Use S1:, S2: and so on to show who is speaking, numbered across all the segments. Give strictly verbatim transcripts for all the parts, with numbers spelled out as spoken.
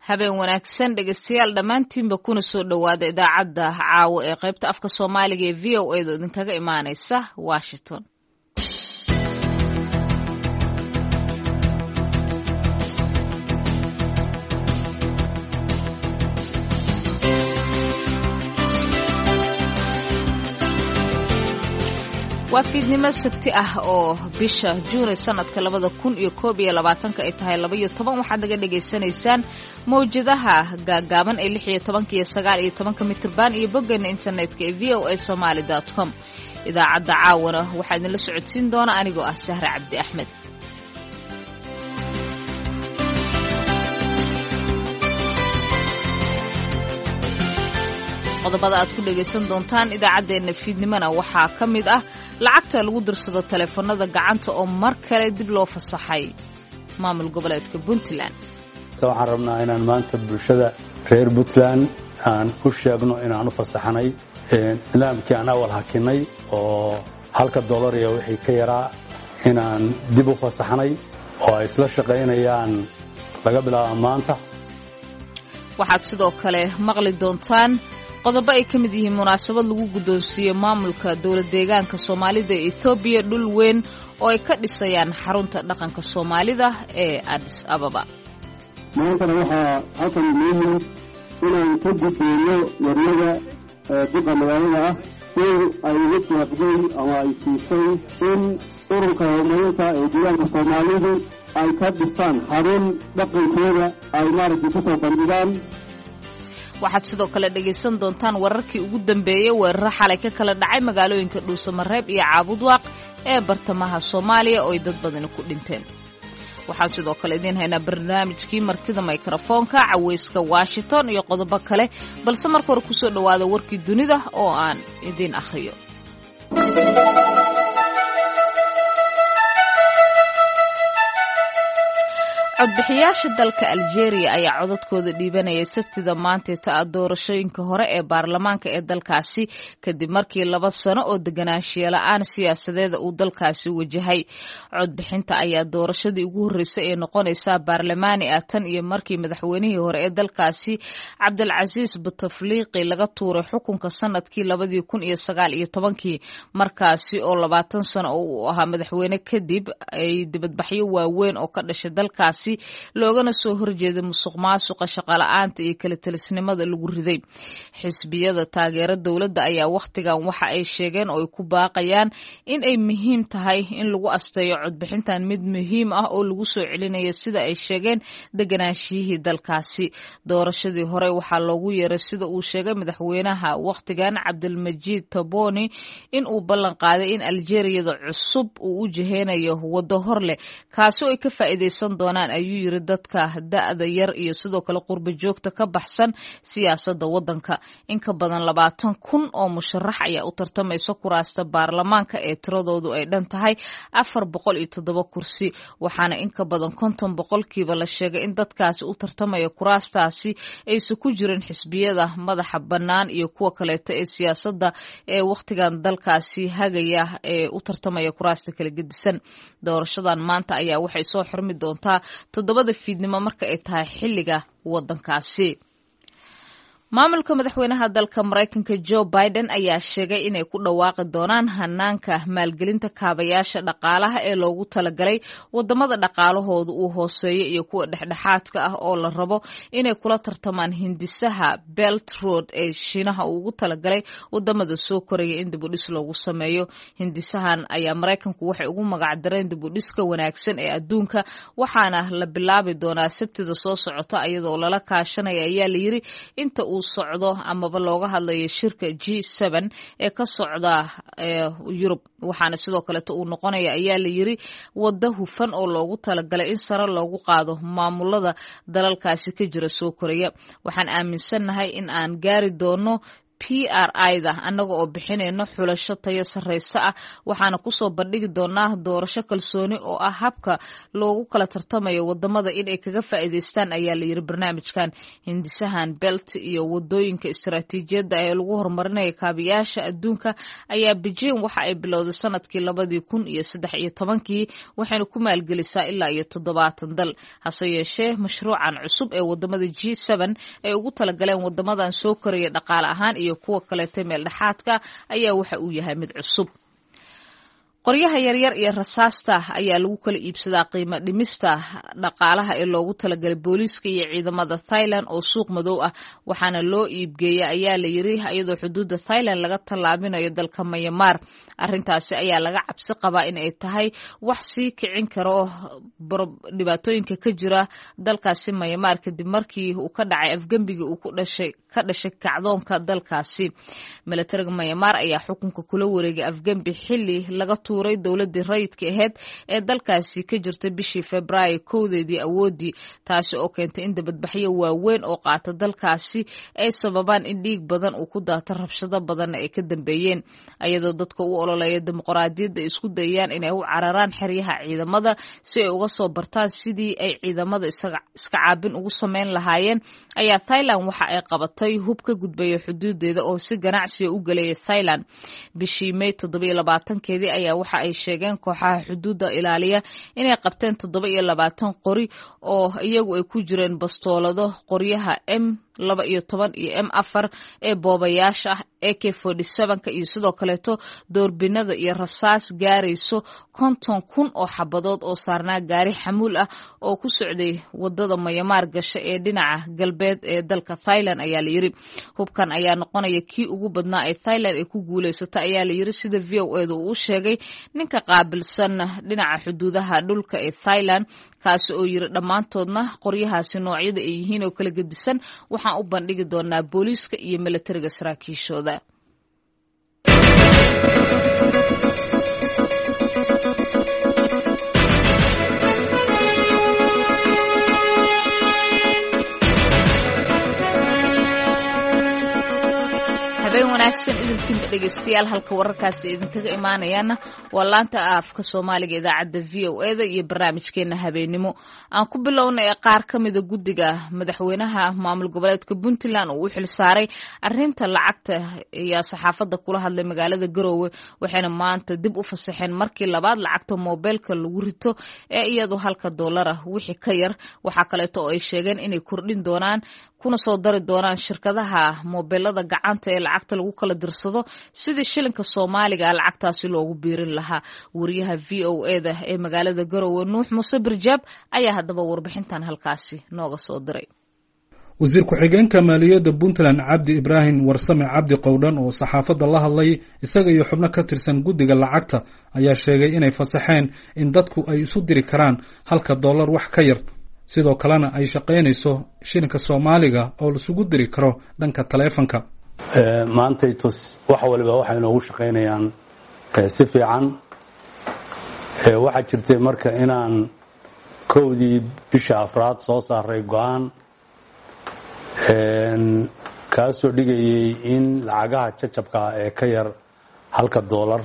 S1: habeen wanaagsan dhegeystayaal dhammaantiinba kuna soo dhowaada idaacadda caawa ee qaybta afka Soomaaliga ee V O A da idinkaga imaanaysa Washington. waa fiidnimo sabti ah oo bisha Juun sanadka labada kun iyo koob iyo labaatanka ay tahay laba iyo toban waxaad naga dhageysanaysaan mowjadaha gaagaaban ee lix iyo toban iyo sagaal iyo toban mitirban iyo boggeena internetka ee v o a somali dot com. idaacadda caawana waxaa idinla socodsiin doona anigoo ah Sahra Cabdi Axmed. qodobada aad ku dhageysan doontaan idaacadeena fiidnimana waxaa ka mid ah lacagta lagu dirsado taleefanada gacanta oo mar kale dib loo fasaxay maamul goboleedka Puntland.
S2: waxaan rabnaa inaan maanta bulshada reer Puntland aan ku sheegno inaan u fasaxnay nidaamkii aan awal hakinay oo halka dollar iyo wixii ka yaraa inaan dib u fasaxnay oo ay isla shaqaynayaan laga bilaabo maanta.
S1: waxaad sidoo kale maqli doontaan qodobo ay ka mid yihiin munaasabad lagu guddoonsiiyey maamulka dowlad deegaanka Soomaalida ee Ethiopia dhul weyn oo ay ka dhisayaan xarunta dhaqanka Soomaalida ee Addis Ababa.
S3: maantana waxaa halkan muhiim inaan ka gudbino warnada duqa magaalada ah in ay ugu tilaabday ama ay siisay in ururka horumarinta ee deegaanka Soomaalidu ay ka dhistaan xarun dhaqankooda ay maaragtay ku soo bandhigaan.
S1: waxaad sidoo kale dhageysan doontaan wararkii ugu dambeeyay weeraro xalay ka kala dhacay magaalooyinka Dhuusamareeb iyo Caabudwaaq ee bartamaha Soomaaliya oo ay dad badan ku dhinteen. waxaan sidoo kale idin haynaa barnaamijkii martida mikrofoonka caweyska Washington iyo qodobo kale balse marka hore ku soo dhawaada warkii dunida oo aan idin akhriyo. codbixiyaasha dalka Algeria ayaa codadkooda dhiibanayay sabtida maanta ta doorashooyinka hore ee baarlamaanka ee dalkaasi kadib markii laba sano oo deganaanshiyo la'aan siyaasadeed uu dalkaasi wajahay. codbixinta ayaa doorashadii ugu horeysay ee noqonaysa baarlamaani ah tan iyo markii madaxweynihii hore ee dalkaasi Cabdilcasiis Bouteflika laga tuuray xukunka sanadkii labada kun iyo sagaal iyo tobankii markaasi oo labaatan sano uu ahaa madaxweyne kadib ay dibadbaxyo waaweyn oo ka dhashay dalkaasi loogana soo horjeeday musuqmaasuqa shaqo la'aanta iyo kala talisnimada lagu riday. xisbiyada taageera dowladda ayaa waqtigan waxa ay sheegeen oo ay ku baaqayaan in ay muhiim tahay in lagu asteeyo codbixintan mid muhiim ah oo lagu soo celinayo sida ay sheegeen deganaashiyihii dalkaasi. doorashadii hore waxaa loogu yeeray sida uu sheegay madaxweynaha waqtigan Cabdilmajiid Taboni in uu ballan qaaday in Algeeriyada cusub uu u jiheynayo wado hor leh kaasi oo ay ka faa'iideysan doonaan ayuu yiri dadka da'da yar iyo sidoo kale qurba joogta ka baxsan siyaasadda wadanka. in ka badan labaatan kun oo musharax ayaa u tartamaysa kuraasta baarlamaanka ee tiradoodu ay dhan tahay afar boqol iyo toddoba kursi waxaana in ka badan konton boqolkiiba la sheegay in dadkaasi u tartamaya kuraastaasi aysan ku jirin xisbiyada madaxa bannaan iyo kuwa kaleeto ee siyaasadda ee waqtigan dalkaasi hagaya ee u tartamaya kuraasta kala gedisan. doorashadan maanta ayaa waxay soo xirmi doontaa toddobada fiidnimo marka ay tahay xilliga wadankaasi. maamulka madaxweynaha dalka Mareykanka Joe Biden ayaa sheegay inay ku dhawaaqi doonaan hanaanka maalgelinta kaabayaasha dhaqaalaha ee loogu talagalay wadamada dhaqaalahooda uu hooseeyo iyo kuwa dhexdhexaadka ah oo la rabo inay kula tartamaan hindisaha Belt Road ee Shiinaha ugu talagalay wadamada soo koraya in dib u dhis loogu sameeyo. hindisahan ayaa Mareykanku waxay ugu magac dareen dib u dhiska wanaagsan ee adduunka waxaana la bilaabi doonaa sabtida soo socota iyadoo lala kaashanaya ayaa la yiri inta uu socdo amaba looga hadlayo shirka G seven ee ka socda ee Yurub. waxaana sidoo kale uu noqonaya ayaa la yiri wada hufan oo loogu talagalay in sare loogu qaado maamulada dalalkaasi ka jira soo koraya. waxaan aaminsanahay in aan gaari doono P R I-da annaga oo bixinayno xulasho tayo sarreysa ah waxaana kusoo bandhigi doonaa doorasho kalsooni oo ah habka loogu kala tartamayo wadamada in ay kaga faa'iideystaan ayaa la yiri barnaamijkan. hindisahan belt iyo wadooyinka istiraatiijiyadda ee lagu horumarinayo kaabiyaasha adduunka ayaa Beijing waxa ay bilowday sanadkii labadii kun iyo saddex iyo tobankii waxayna ku maalgelisaa ilaa iyo toddobaatan dal. hase yeeshee mashruucan cusub ee wadamada G seven ay ugu talagaleen wadamadan soo koraya dhaqaale ahaan iyo kuwa kaleeta meel dhexaadka ayaa waxa uu yahay mid cusub. qoryaha yaryar iyo rasaasta ayaa lagu kala iibsadaa qiimo dhimista dhaqaalaha ee loogu talagalay booliiska iyo ciidamada Thailand oo suuq madow ah waxaana loo iibgeeyay ayaa la yiri iyadoo xuduudda Thailand laga tallaabinayo dalka Myanmar. arrintaasi ayaa laga cabsi qabaa in ay tahay wax sii kicin karo dhibaatooyinka ka jira dalkaasi Myanmar kadib markii uu ka dhacay afgambigii uu ku dhashay ka dhashay kacdoonka dalkaasi. militariga Myanmar ayaa xukunka kula wareegay afgambi xilli laga tuuray dowladii rayidka ahayd ee dalkaasi ka jirtay bishii Febraayo kowdeedii awoodii taasi oo keentay in dibadbaxyo waaweyn oo qaata dalkaasi ay sababaan in dhiig badan uu ku daato rabshado badan ay ka dambeeyeen iyadoo dadka u ololeeya dimuqraadiyadda isku dayayaan inay u cararaan xeryaha ciidamada si ay uga soo bartaan sidii ay ciidamada iska caabin ugu sameyn lahaayeen ayaa Thailand waxa ay qabatay hub ka gudbaya xuduudeeda oo si ganacsi u galay Thailand. bishii May toddoba iyo labaatankeedii ayaa waxa ay sheegeen kooxaha xuduudda ilaaliya inay qabteen toddoba iyo labaatan qori oo iyagu ay ku jireen bastoolado qoryaha M laba iyo toban iyo M afar ee boobayaasha ah A K forty-seven ka iyo sidoo kaleeto doorbinada iyo rasaas gaarayso konton kun oo xabadood oo saarnaa gaari xamuul ah oo ku socday wadada Myanmar gasha ee dhinaca galbeed ee dalka Thailand ayaa la yiri. hubkan ayaa noqonaya kii ugu badnaa ee Thailand ay ku guuleysata ayaa la yiri sida V O A da uu sheegay ninka qaabilsan dhinaca xuduudaha dhulka ee Thailand kaasi oo yiri dhammaantoodna qoryahaasi noocyada ay yihiin oo kala gedisan waxaan u bandhigi doonaa booliiska iyo militariga saraakiishooda. habeen wanaagsan idinkiinba dhegeystayaal halka wararkaasi idinkaga imaanayaana waa laanta afka Soomaaliga idaacadda V O A da iyo barnaamijkeena habeenimo. aan ku bilownay qaar ka mid ah guddiga madaxweynaha maamul goboleedka Puntland oo u xil saaray arrinta lacagta iyo saxaafadda kula hadlay magaalada Garowe waxayna maanta dib u fasaxeen markii labaad lacagta mobilka lagu rito ee iyadu halka dollar ah wixii ka yar. waxa kale oo ay sheegeen inay kordhin doonaan kuna soo dari doonaan shirkadaha mobilada gacanta ee lacagta lagu kala dirsado sidii shilinka Soomaaliga lacagtaasi loogu biirin lahaa. wariyaha V O A da ee magaalada Garowe Nuux Muuse Birjaab ayaa hadaba warbixintan halkaasi nooga soo diray.
S4: wasiir ku-xigeenka maaliyadda Puntland Cabdi Ibrahim Warsame Cabdi Qowdhan oo saxaafadda la hadlay isaga iyo xubno ka tirsan guddiga lacagta ayaa sheegay inay fasaxeen in dadku ay isu diri karaan halka dollar wax ka yar sidoo kalena ay shaqeynayso shilinka Soomaaliga oo la isugu diri karo dhanka taleefanka.
S2: maantay tus wax waliba waxay noogu shaqeynayaan si fiican. waxa jirtay marka inaan kowdii bisha afraad soo saaray go'aan kaasoo dhigayay in lacagaha jajabka ee ka yar halka dollar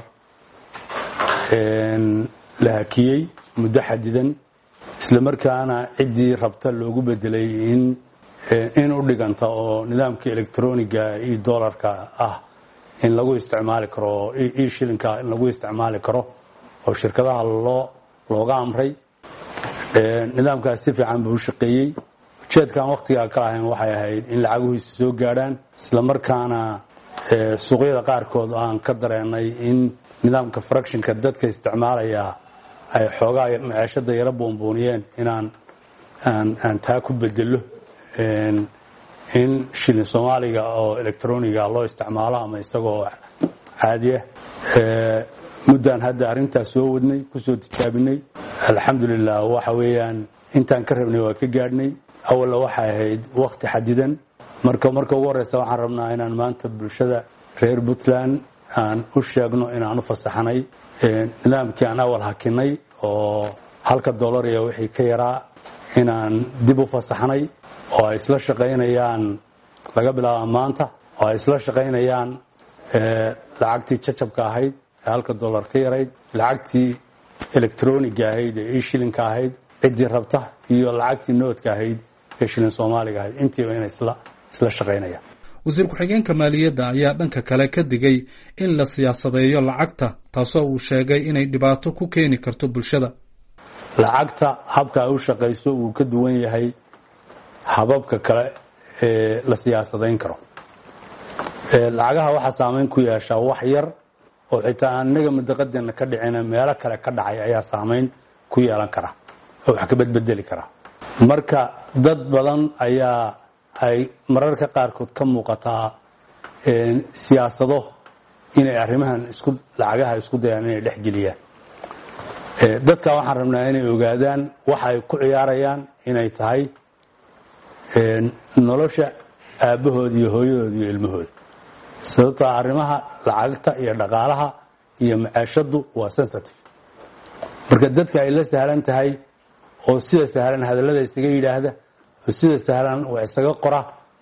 S2: la hakiyey muddo xadidan isla markaana ciddii rabta loogu bedelay in in u dhiganta oo nidaamka elektroniga iyo dollarka ah in lagu isticmaali karo iyo shilinka in lagu isticmaali karo oo shirkadaha loo looga amray. nidaamkaas si fiican buu u shaqeeyey. ujeedkan waqtiga ka ahayn waxay ahayd in lacaguhiisa soo gaadhaan isla markaana suuqyada qaarkood aan ka dareenay in nidaamka fractionka dadka isticmaalaya ay xoogaa maciishada yara boonbooniyeen inaan aan aan taa ku bedelo in shilin Soomaaliga oo elektroniga loo isticmaalo ama isagoo caadiya. muddan hadda arrintaas soo wadnay ku soo tijaabinay alxamdulillah waxa weeyaan intaan ka rabnay waa ka gaadhnay. awalna waxay ahayd waqti xadidan marka marka ugu horeysa waxaan rabnaa inaan maanta bulshada reer Puntland aan u sheegno inaan u fasaxnay nidaamkii aan awal hakinay oo halka dollar iyo wixii ka yaraa inaan dib u fasaxnay oo ay isla shaqeynayaan laga bilaabo maanta oo ay isla shaqaynayaan lacagtii jajabka ahayd ee halka dollar ka yarayd, lacagtii electroniga ahayd ee e-shilinka ahayd ciddii rabta, iyo lacagtii noodka ahayd ee shilin soomaaliga ahayd, intiiba inay isla isla shaqaynayaan.
S4: wasiir ku-xigeenka maaliyadda ayaa dhanka kale ka digay in la siyaasadeeyo lacagta, taasoo uu sheegay inay dhibaato ku keeni karto bulshada.
S2: lacagta habka ay u shaqayso wuu ka duwan yahay hababka kale ee la siyaasadayn karo. lacagaha waxaa saamayn ku yeeshaa wax yar oo xitaa anaga madaqadeena ka dhicina meelo kale ka dhacay ayaa saamayn ku yeelan kara oo wax ka bedbedeli kara. marka dad badan ayaa ay mararka qaarkood ka muuqataa siyaasado inay arrimahan isku lacagaha isku dayaan inay dhex geliyaan. dadka waxaan rabnaa inay ogaadaan waxa ay ku ciyaarayaan inay tahay nolosha aabbahood iyo hooyadood iyo ilmahooda. sababtoo arrimaha lacagta iyo dhaqaalaha iyo macaashadu waa sensitive. marka dadka ay la sahlan tahay oo sida sahlan hadallada isaga yidhaahda oo sida sahlan wax isaga qora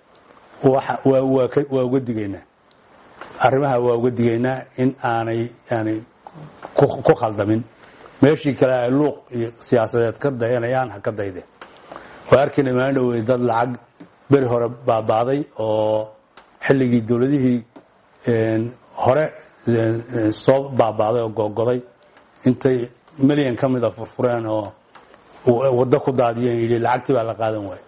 S2: waa uga digaynaa arrimaha waa uga digaynaa in aanay yani ku khaldamin. meeshii kale ay luuq iyo siyaasadeed ka dayanayaan ha ka daydeen. waa arkay dhammaan dhowey dad lacag beri hore baabaaday oo xilligii dowladihii hore soo baabaaday oo googoday intay milyan ka mida furfureen oo waddo ku daadiyeen yidhi lacagtii baa la qaadan waayo.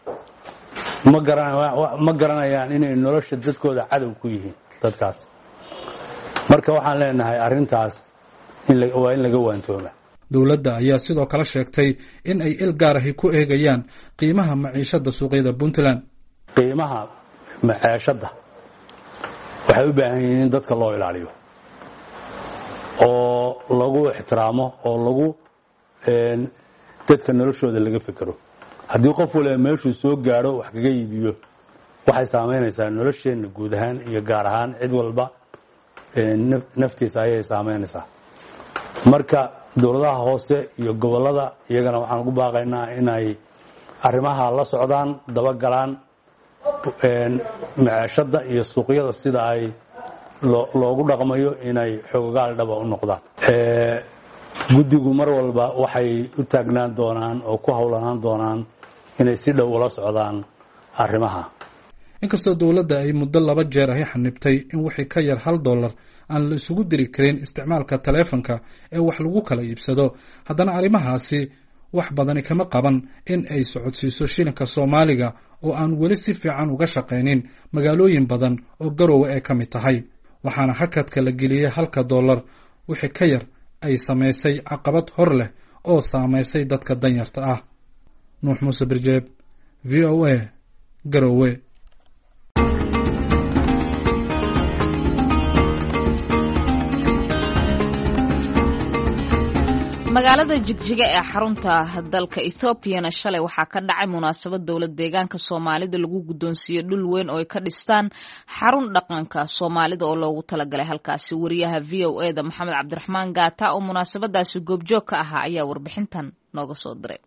S2: ma garanayaan inay nolosha dadkooda cadow ku yihiin dadkaas. marka waxaan leenahay arrintaas waa in laga waantooma.
S4: dowladda ayaa sidoo kale sheegtay in ay il gaar ahi ku eegayaan qiimaha maciishada suuqyada Puntland.
S2: qiimaha maciishada waxay u baahan yihiin in dadka loo ilaaliyo oo lagu ixtiraamo oo lagu dadka noloshooda laga fikiro. haddii qof waliba meeshuu soo gaadho wax kaga iibiyo waxay saamaynaysaa nolosheenna guud ahaan iyo gaar ahaan cid walba naftiisa ayay saamaynaysaa. marka dowladaha hoose iyo gobollada iyagana waxaan ugu baaqaynaa inay arrimaha la socdaan, dabagalaan maciishada iyo suuqyada sida ay loogu dhaqmayo inay xoogaal dhaba u noqdaan. guddigu mar walba waxay u taagnaan doonaan oo ku howlanaan doonaan inay si dhow ula socdaan arrimaha.
S4: inkastoo dowladda ay muddo laba jeer ahi xanibtay in wixii ka yar hal dollar aan la isugu diri karin isticmaalka taleefanka ee wax lagu kala iibsado, haddana arrimahaasi wax badani kama qaban in ay socodsiiso shilinka Soomaaliga oo aan weli si fiican uga shaqaynin magaalooyin badan oo Garowe ay ka mid tahay. waxaana hakadka la geliyay halka dollar wixii ka yar ay samaysay caqabad hor leh oo saamaysay dadka danyarta ah. Nuux Muuse Birjeeb, V O A, Garowe.
S1: magaalada Jigjiga ee xarunta dalka Ethiopia shalay waxaa ka dhacay munaasabad dowlad deegaanka Soomaalida lagu gudoonsiiyay dhul weyn oo ay ka dhistaan xarun dhaqanka Soomaalida oo loogu talagalay halkaasi. wariyaha V O A da Maxamed Cabdiraxmaan Gaata oo munaasabadaasi goobjoog ka ahaa ayaa warbixintan nooga soo diray.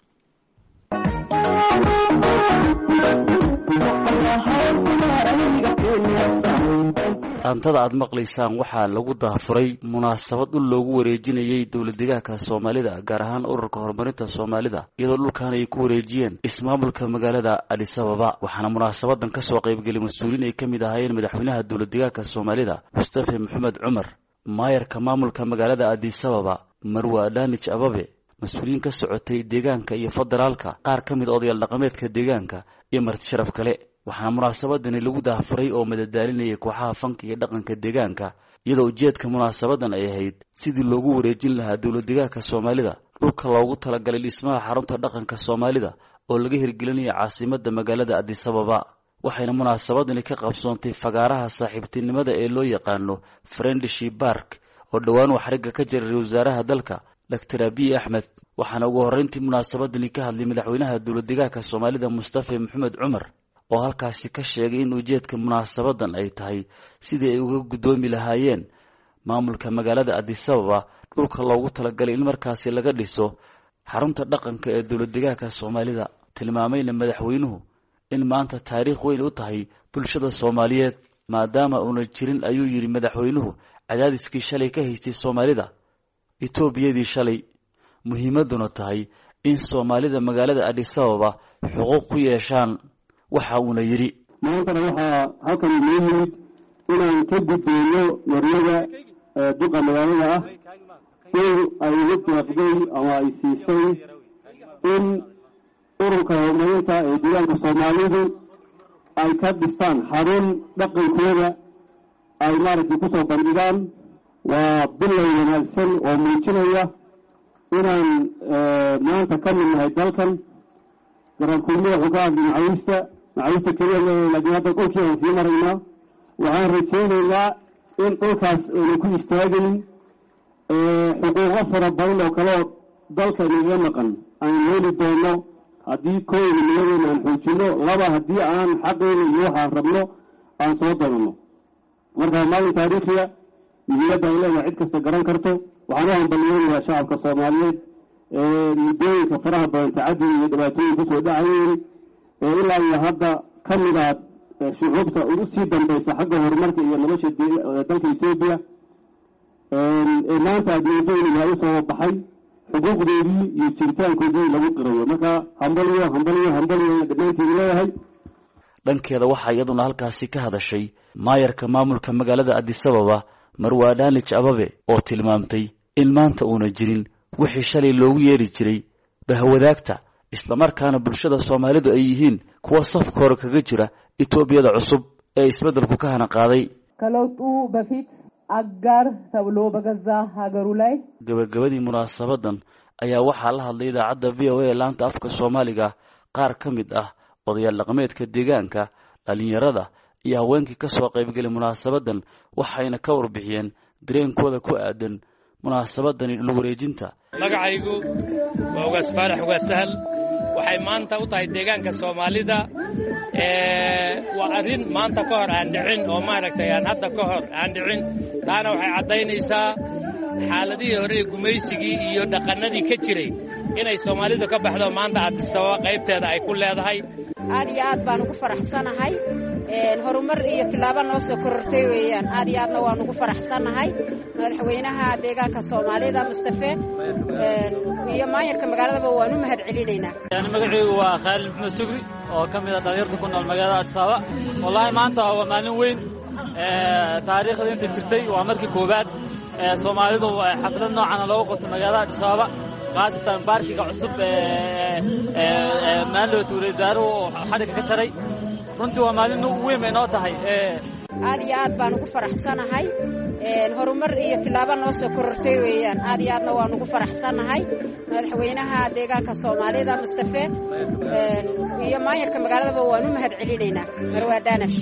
S5: aantada aad maqlaysaan waxaa lagu daafuray munaasabad dhul loogu wareejinayay dowlad deegaanka Soomaalida, gaar ahaan ururka horumarinta Soomaalida, iyadoo dhulkan ay ku wareejiyeen ismaamulka magaalada Addis Ababa. waxaana munaasabadan ka soo qaybgelay mas'uuliin ay ka mid ahaayeen madaxweynaha dowlad deegaanka Soomaalida Mustafa Maxamed Cumar, maayarka maamulka magaalada Addis Ababa Marwa Adanich Ababe, mas'uuliin ka socotay deegaanka iyo federaalka, qaar ka mid odayaal dhaqameedka deegaanka iyo marti sharaf kale. waxaana munaasabadani lagu daafuray oo madadaalinayay kooxaha fanka iyo dhaqanka deegaanka, iyadoo ujeedka munaasabadan ay ahayd sidii loogu wareejin lahaa dowlad deegaanka Soomaalida dhulka loogu talagalay dhismaha xarunta dhaqanka Soomaalida oo laga hirgelinayo caasimadda magaalada Addis Ababa. waxayna munaasabadani ka qabsoontay fagaaraha saaxiibtinimada ee loo yaqaano Friendship Park oo dhowaan waxriga ka jiray wasaaraha dalka Doctor Abiy Ahmed. waxaana ugu horreyntii munaasabadani ka hadlay madaxweynaha dowlad deegaanka Soomaalida Mustafa Maxamed Cumar oo halkaasi ka sheegay in ujeedka munaasabadan ay tahay sidii ay uga gudoomi lahaayeen maamulka magaalada Addis Ababa dhulka loogu talagalay in markaasi laga dhiso xarunta dhaqanka ee dowlad deegaanka Soomaalida. tilmaamayna madaxweynuhu in maanta taariikh weyn u tahay bulshada Soomaaliyeed. maadaama uuna jirin ayuu yidhi madaxweynuhu cadaadiskii shalay ka haystay soomaalida etoobiyadii shalay muhiimaduna tahay in soomaalida magaalada Addis Ababa xuquuq ku yeeshaan waxa uuna yidhi
S3: maantana waxaa halkan inoo yimid inaan ka gudbeyno waryaga duqa magaalada ah in ay la deeqday ama ay siisay in ururka horumarinta ee deegaanka soomaalidu ay ka dhistaan xarun dhaqankooda ay maaragtay kusoo bandhigaan waa bilow wanaagsan oo muujinaya inaan maanta ka mid nahay dalkan garankulmada wuxuu ka hadlay macawiista macawiista keliya laakiin hadda dhulkii aan sii maraynaa waxaan rajaynaynaa in dhulkaas aynu ku istaagaynin xuquuqo fara badan oo kaleo dalka inaga maqan aan heli doono haddii kooyna nimadeena aan xoojino laba haddii aan xaqeena iyo waxaan rabno aan soo dabanno marka maalin taariikhiya muhiimadda ay leedahay cid kasta garan karto waxaan u hambaliyeynayaa shacabka soomaaliyeed ee muddooyinka faraha badan tacadiga iyo dhibaatooyin kusoo dhacayeen ee ilaa iyo hadda ka mid ah shucuubta ugu sii dambaysa xagga horumarka iyo nolosha dalka Ethiopia ee maanta adduunyada u soo baxay xuquuqdoodii iyo jiritaankoodii lagu qirayo marka hambaliyo hambaliyo hambaliyo dhammaantiin leeyahay
S5: dhankeeda waxaa iyaduna halkaasi ka hadashay maayarka maamulka magaalada Addis Ababa Marwa Adanich Ababe oo tilmaamtay in maanta uuna jirin wixii shalay loogu yeeri jiray bahwadaagta isla markaana bulshada Soomaalidu ay yihiin kuwa safka hore kaga jira Etoobiyada cusub ee isbeddelku ka hana qaaday
S6: kalowtu bafit agar tablo bagaza hagarulay
S5: gabagabadii munaasabadan ayaa waxaa la hadlay idaacadda V O A laanta afka Soomaaliga qaar ka mid ah odayaal dhaqameedka deegaanka dhalinyarada iyo haweenkii ka soo qaybgalay munaasabadan waxayna ka warbixiyeen dareenkooda ku aadan munaasabadan dhul wareejinta
S7: magacaygu waa ugaas faarax ugaas sahal waxay maanta u tahay deegaanka Soomaalida ee waa arin maanta ka hor aan dhicin oo maaragtay aan hadda ka hor aan dhicin taana waxay cadaynaysaa xaaladii hore gumaysigii iyo dhaqanadii ka jiray inay Soomaalidu ka baxdo maanta Addis Ababa qaybteeda ay ku leedahay
S8: aad iyo aad baan ugu faraxsanahay een horumar iyo tilaabo noo soo korortay weeyaan aad iyo aadna waan ugu faraxsanahay madaxweynaha deegaanka Soomaalida Mustafa een iyo maayarka magaalada waan u mahad celinaynaa
S9: yani magacaygu waa Khalid Maxamed Sugri oo kamid ah dhalinyarada ku nool magaalada Addis Ababa wallahi maanta waa maalin weyn ee taariikhda inta jirtay waa markii koobaad ee Soomaalidu xaflad noocan loogu qabto magaalada Addis Ababa qaasatan baarkiga cusub ee ee maalo tuureedaaro xadka ka jaray runtii waa maalin weyn ay noo tahay ee
S8: aad iyo aad baan ugu faraxsanahay een horumar iyo tilaabo noo soo korortay weeyaan aad iyo aadna waan ugu faraxsanahay madaxweynaha deegaanka Soomaalida Mustafa een iyo maayarka magaalada waan u mahad celinaynaa Marwa Adanich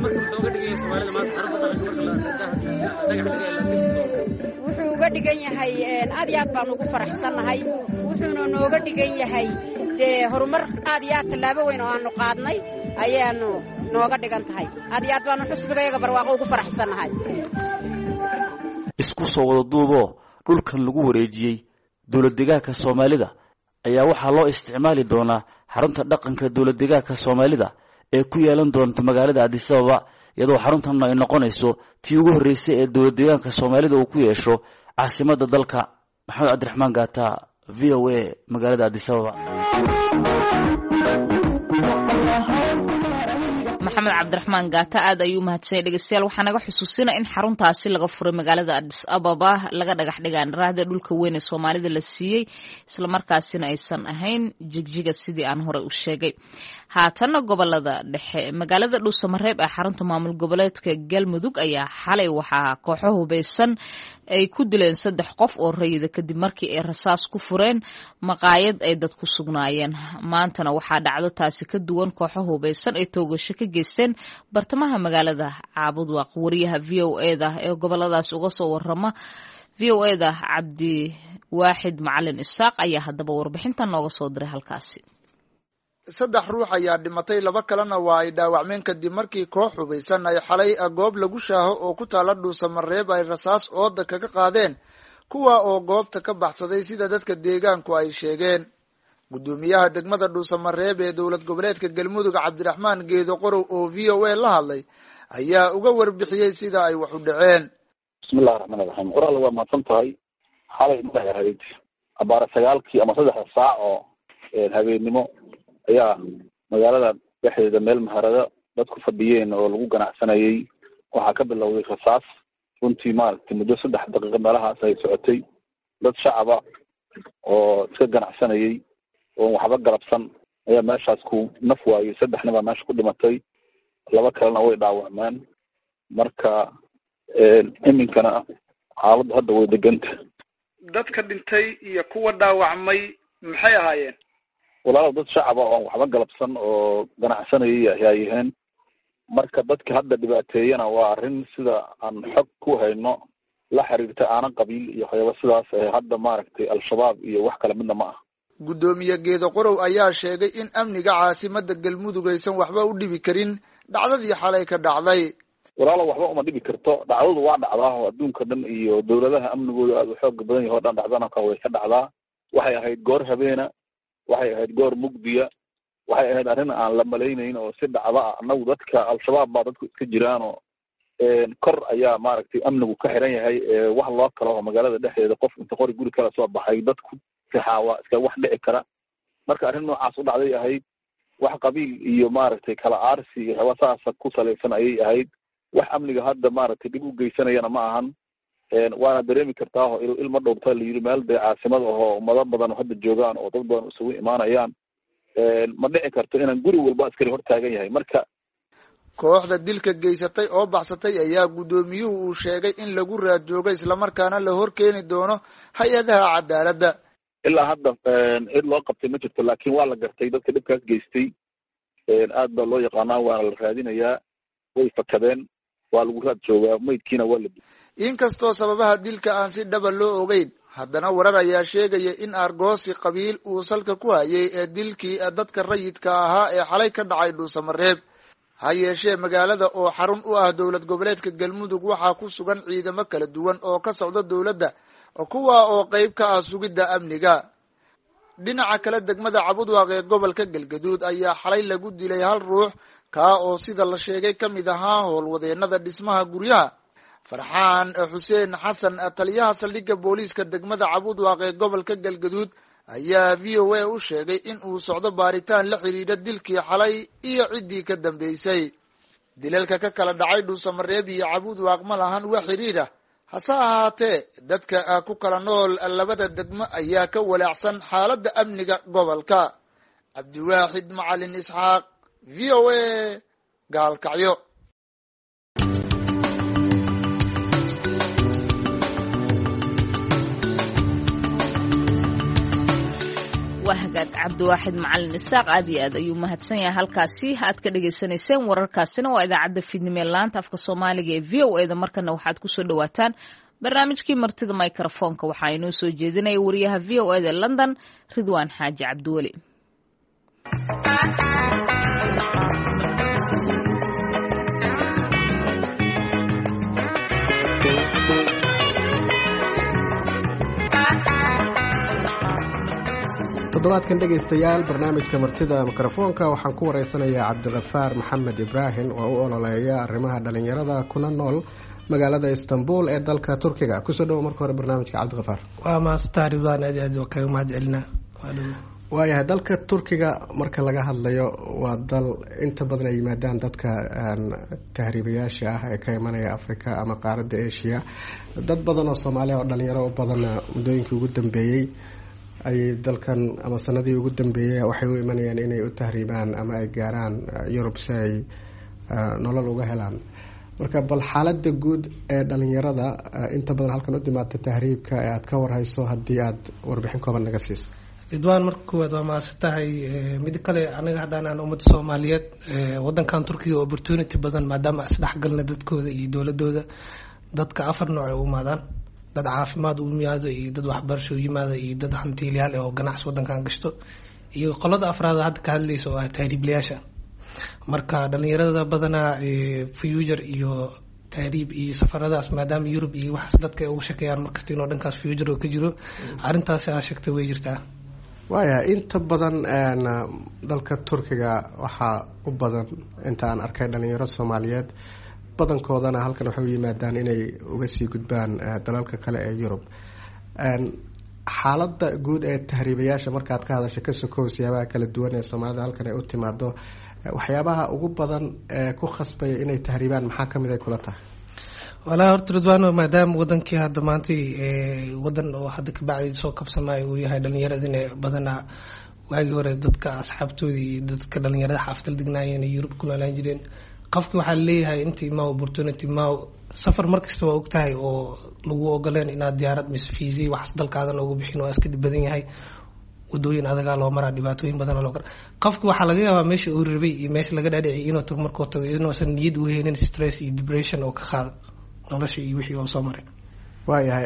S8: wuxuu uga dhigan yahay een aad iyo aad baan ugu faraxsanahay wuxuuna nooga dhigan yahay dee horumar aad iyo aad tilaabo weyn oo aanu qaadnay ayaanu nooga dhigan tahay aad iyo aad baan xusbigayaga barwaaqo ugu faraxsanahay
S5: isku soo wada duubo dhulkan lagu wareejiyay dawlad deegaanka Soomaalida ayaa waxaa loo isticmaali doonaa xarunta dhaqanka dawlad deegaanka Soomaalida ee ku yeelan doonta magaalada Addis Ababa iyadoo xaruntan ay noqonayso tii ugu horeysay ee dawlad deegaanka Soomaalida uu ku yeesho caasimadda dalka Maxamed Cabdiraxmaan Gaata V O A magaalada Addis Ababa
S1: maxamed cabdiraxmaan gaata aad ayuu mahadsanay dhegeystayaal waxaa naga xusuusinaa in xaruntaasi laga furay magaalada Addis Ababa laga dhagax dhigaan raahda dhulka weyn ee Soomaalida la siiyey isla markaasina aysan ahayn jigjiga sidii aan hore u sheegay haatana gobolada dhexe magaalada Dhuusamareeb ee xarunta maamul goboleedka Galmudug ayaa xalay waxaa kooxo hubeysan ay ku dileen saddex qof oo rayida kadib markii ay rasaas ku fureen maqaayad ay dad ku sugnaayeen maantana waxaa dhacdo taasi ka duwan kooxo hubeysan ay toogasho ka geysteen bartamaha magaalada Caabudwaaq wariyaha V O A da ee goboladaas uga soo warrama V O A da Cabdi Waaxid Macalin Isaaq ayaa hadaba warbixintan nooga soo diray halkaasi
S10: saddex ruux ayaa dhimatay laba kalena waa ay dhaawacmeen kadib markii koox hubeysan ay xalay goob lagu shaaho oo ku taala Dhuusamareeb ay rasaas ooda kaga qaadeen kuwa oo goobta ka baxsaday sida dadka deegaanku ay sheegeen gudoomiyaha degmada Dhuusamareeb ee dowlad goboleedka Galmudug Cabdiraxmaan Geedo Qorow oo V O A la hadlay ayaa uga warbixiyey sida ay wax u dhaceen.
S11: bismillahi raxmaani raxiim. qoraal waa mahadsan tahay. xalay maxay ahayd abaara sagaalkii ama saddexda saac oo habeenimo ayaa magaalada dhexdeeda meel maharada dadku fadhiyeen oo lagu ganacsanayay waxaa ka bilowday rasaas. runtii maaragtay muddo saddex daqiiqo meelahaas ay socotay. dad shacaba oo iska ganacsanayay oo waxba galabsan ayaa meeshaas ku naf waayey. saddexna baa meesha ku dhimatay, laba kalena way dhaawacmeen. marka iminkana xaaladdu hadda way deganta.
S12: dadka dhintay iyo kuwa dhaawacmay maxay ahaayeen?
S11: walaalow dad shacaba oo waxba galabsan oo ganacsanayay ayaa yaheen. marka dadka hadda dhibaateeyana waa arrin sida aan xog ku hayno la xiriirta aanan qabiil iyo waxyaaba sidaas hadda maaragtay al-shabaab iyo wax kale midna ma ah.
S10: guddoomiye Geedo Qorow ayaa sheegay in amniga caasimada Galmudug aysan waxba u dhibi karin dhacdadii xalay ka dhacday.
S11: walaalow waxba uma dhibi karto. dhacdadu waa dhacdaa oo adduunka dhan iyo dawladaha amnigooda aad u xoog badan yahay oo dhan dhacdana ka way ka dhacdaa. waxay ahayd goor habeena, waxay ahayd goor mugdiya, waxay ahayd arrin aan la malaynayn oo si dhacda ah. annagu dadka al-shabaab baa dadku iska jiraan oo kor ayaa maaragtay amnigu ka xiran yahay. wax loo kala oo magaalada dhexdeeda qof inta qori guri kala soo baxay dadku kaxaawa iska wax dhici kara. marka arrin noocaas u dhacday ahayd. wax qabiil iyo maaragtay kala aarsi iyo hawasaasa ku salaysan ayay ahayd. wax amniga hadda maaragtay dib u geysanayana ma ahan. waana dareemi kartaa oo ilma dhowrta la yidhi meel dee caasimad ahoo ummado badan hadda joogaan oo dad badan isugu imaanayaan. ma dhici karto inaan guri walba askari hor taagan yahay. marka
S10: kooxda dilka geysatay oo baxsatay ayaa guddoomiyuhu uu sheegay in lagu raad joogo islamarkaana la hor keeni doono hay-adaha cadaaladda.
S11: ilaa hadda cid loo qabtay ma jirto, laakiin waa la gartay dadka dhibkaas geystay. aad baa loo yaqaanaa, waana la raadinayaa. way fakadeen, waa lagu raad joogaa, maydkiina waa la di
S10: inkastoo sababaha dilka aan si dhaba loo ogeyn, haddana warar ayaa sheegaya in argoosi qabiil uu salka ku hayay ee dilkii dadka rayidka ahaa ee xalay ka dhacay Dhuusamareeb. ha yeeshee magaalada oo xarun u ah dowlad goboleedka Galmudug waxaa ku sugan ciidamo kala duwan oo ka socda dowladda, kuwa oo qayb ka ah sugidda amniga. dhinaca kale degmada Cabudwaaq ee gobolka Galgaduud ayaa xalay lagu dilay hal ruux kaa oo sida la sheegay ka mid ahaa howlwadeenada dhismaha guryaha. Farxaan Xuseen Xasan, taliyaha saldhigga booliiska degmada Cabudwaaq ee gobolka Galgaduud, ayaa v o a u sheegay in uu socdo baaritaan la xiriira dilkii xalay iyo ciddii ka dambeysay. dilalka ka kala dhacay Dhuusamareeb iyo Cabudwaaq ma lahan wax xiriira. hase ahaatee dadka ku kala nool labada degmo ayaa ka walaacsan xaaladda amniga gobolka. Cabdiwaaxid Macalin Isxaaq, v o a, Gaalkacyo.
S1: hagaag cabdiwaaxid macalin isaaq aad iyo aad ayuu mahadsan yahay. halkaasi aad ka dhagaysanayseen wararkaasina waa idaacadda fiidnimo ee laanta afka soomaaliga ee v o a da. markana waxaad kusoo dhawaataan barnaamijkii martida microfoonka. waxaa inoo soo jeedinaya wariyaha v o a da london ridwaan xaaji cabdiweli.
S13: toddobaadkan dhegaystayaal barnaamijka martida mikrofoonka waxaan ku wareysanayaa cabdiqafaar maxamed ibraahim oo u ololeeya arrimaha dhalinyarada kuna nool magaalada istanbul ee dalka turkiga. kusoo dhawo marka hore barnaamijka cabdiqafaar.
S14: waa maastaa ridwaan aad aad kaga mahad celinaa.
S13: waayahay dalka turkiga marka laga hadlayo waa dal inta badan ay yimaadaan dadka tahriibayaasha ah ee ka imanaya africa ama qaaradda asia. dad badan oo soomaaliya oo dhalinyaro u badan muddooyinkii ugu dambeeyey ayay dalkan ama sanadii ugu dambeeyey waxay u imanayaan inay u tahriibaan ama ay gaaraan yurub si ay nolol uga helaan. marka bal xaalada guud ee dhalinyarada inta badan halkan u timaada tahriibka ee aad ka warhayso haddii aad warbixin kooban naga siiso.
S14: ridwaan marka koowaad waa mahadsan tahay. mid kale anaga haddaan aan ummadda soomaaliyeed wadankan turkiga opportunity badan maadaama isdhexgalna dadkooda iyo dowladooda. dadka afar nooc ay u imaadaan: dad caafimaad u yimaado iyo dad waxbarasho u yimaado iyo dad hantiilayaal oo ganacsi wadankan gashto iyo qolada afraad hadda ka hadlaysa oo ah tahriiblayaasha. marka dhalinyarada badanaa future iyo tahriib iyo safaradaas maadaama Yurub iyo waxaas dadka ugu shaqeeyaan markasta inuu dhankaas future oo ka jiro, arrintaas aa sheegtay way jirtaa.
S13: waaya inta badan dalka turkiga waxaa u badan inta aan arkay dhalinyaro soomaaliyeed badankoodana halkan waxay u yimaadaan inay uga sii gudbaan dalalka kale ee Yurub. xaaladda guud ee tahriibayaasha markaad ka hadasho ka sokow siyaabaha kala duwan ee Soomaalida halkan ay u timaado, waxyaabaha ugu badan ee ku khasbaya inay tahriibaan maxaa kamid ay kula tahay?
S14: walaa horta Ridwaan, maadaama wadankii hadda maanta ee wadan oo hadda ka bacdi soo kabsamay uu yahay dhalinyaradina badanaa waagii hore dadka asxaabtoodii iyo dadka dhalinyarada xaafadda degnaayeen ee Yurub ku noolaan jireen, qofkii waxaa leeyahay intii ma opportunity ma safar markasta waa ogtahay oo lagu ogoleen inaad diyaarad mise fiisi wax dalkaadan ugu bixin oo iska dhib badan yahay, wadooyin adaga loo maraa, dhibaatooyin badan loo kar qofkii waxaa laga yaabaa meesha uu rabay iyo meesha laga dhaadhiciyay inuu tago markuu tago inuusan niyad u haynin stress iyo depression oo ka qaado nolosha iyo wixii uu soo maray.
S13: waayahay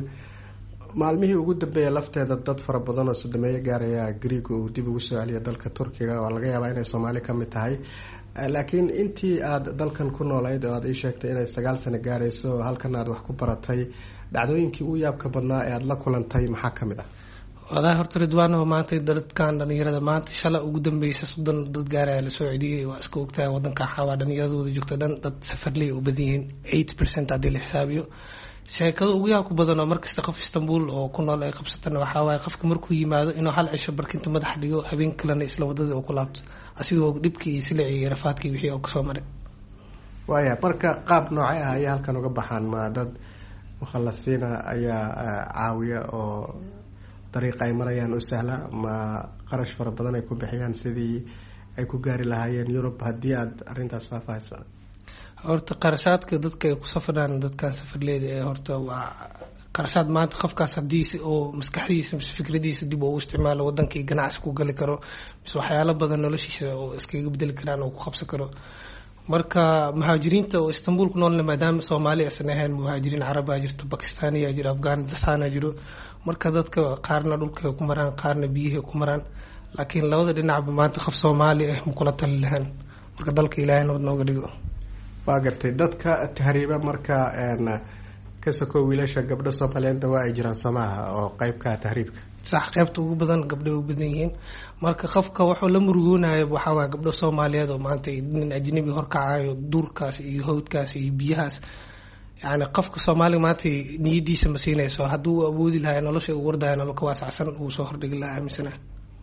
S13: maalmihii ugu dambeeyay lafteeda dad fara badan oo sodomeeyo gaaraya Greek uu dib ugu soo celiyo dalka Turkiga, waa laga yaabaa inay Soomaali ka mid tahay, laakiin intii aad dalkan ku noolayd oo aad ii sheegtay inay sagaal sano gaarayso halkan aad wax ku baratay, dhacdooyinkii ugu yaabka badnaa ee aad la kulantay maxaa kamid ah?
S14: walaa horta Ridwaan, maanta dadkan dhalinyarada maanta shala ugu dambeysay soddon dad gaaraya la soo celiyay, waa iska ogtahay wadanka xawaa dhalinyaradooda joogta dhan dad safarley u badan yihiin eighty percent haddii la xisaabiyo. sheekada ugu yaabka badan oo markasta qof Istanbul oo ku nool ay qabsatana waxaa waaye qofka markuu yimaado inuu hal cisho barkinta madax dhigo, habeen kalena isla wadada uu ku laabto asigoo dhibkii iyo silicii rafaadkii wixii oo kasoo maray.
S13: waaya marka qaab noocay ah ayaa halkan uga baxaan? ma dad mukhalasiina ayaa caawiya oo dariiqa ay marayaan u sahla, ma qarash fara badan ay ku bixiyaan sidii ay ku gaari lahaayeen Yurub? haddii aad arrintaas faahfaahisa.
S14: horta qarashaadka dadka ay ku safraan dadkan safarleeda ee horta waa qarashaad maanta qofkaas haddii oo maskaxdiisa mise fikradiisa dib uu isticmaalo wadankii ganacsi ku gali karo mise waxyaalo badan noloshiisa oo iskaga bedeli karaan oo ku qabsan karo. marka muhaajiriinta oo Istanbul ku nool maadaama Soomaali aysan ahayn, muhaajiriin Carab ah jirta, Bakistaani ah jira, Afghanistan ah jiro, marka dadka qaarna dhulka ku maraan qaarna biyaha ku maraan, laakiin labada dhinacba maanta qof Soomaali ah ma kula tali lahayn, marka dalka Ilaahay nabad nooga dhigo.
S13: waa gartay dadka tahriiba marka ka soko wiilasha gabdho Soomaaliyeed waa ay jiraan Soomaha oo qayb ka tahriibka?
S14: sax, qaybta ugu badan gabdho u badan yihiin, marka qofka wuxuu la murugoonayo waxa waa gabdho Soomaaliyeed oo maanta nin ajnabi horkacayo duurkaas iyo hawdkaas iyo biyahaas, yani qofka Soomaali maanta niyadiisa ma siinayso, hadduu awoodi lahaa nolosha uu wardayo nolol ka waasacsan uu soo hordhigi lahaa amisana.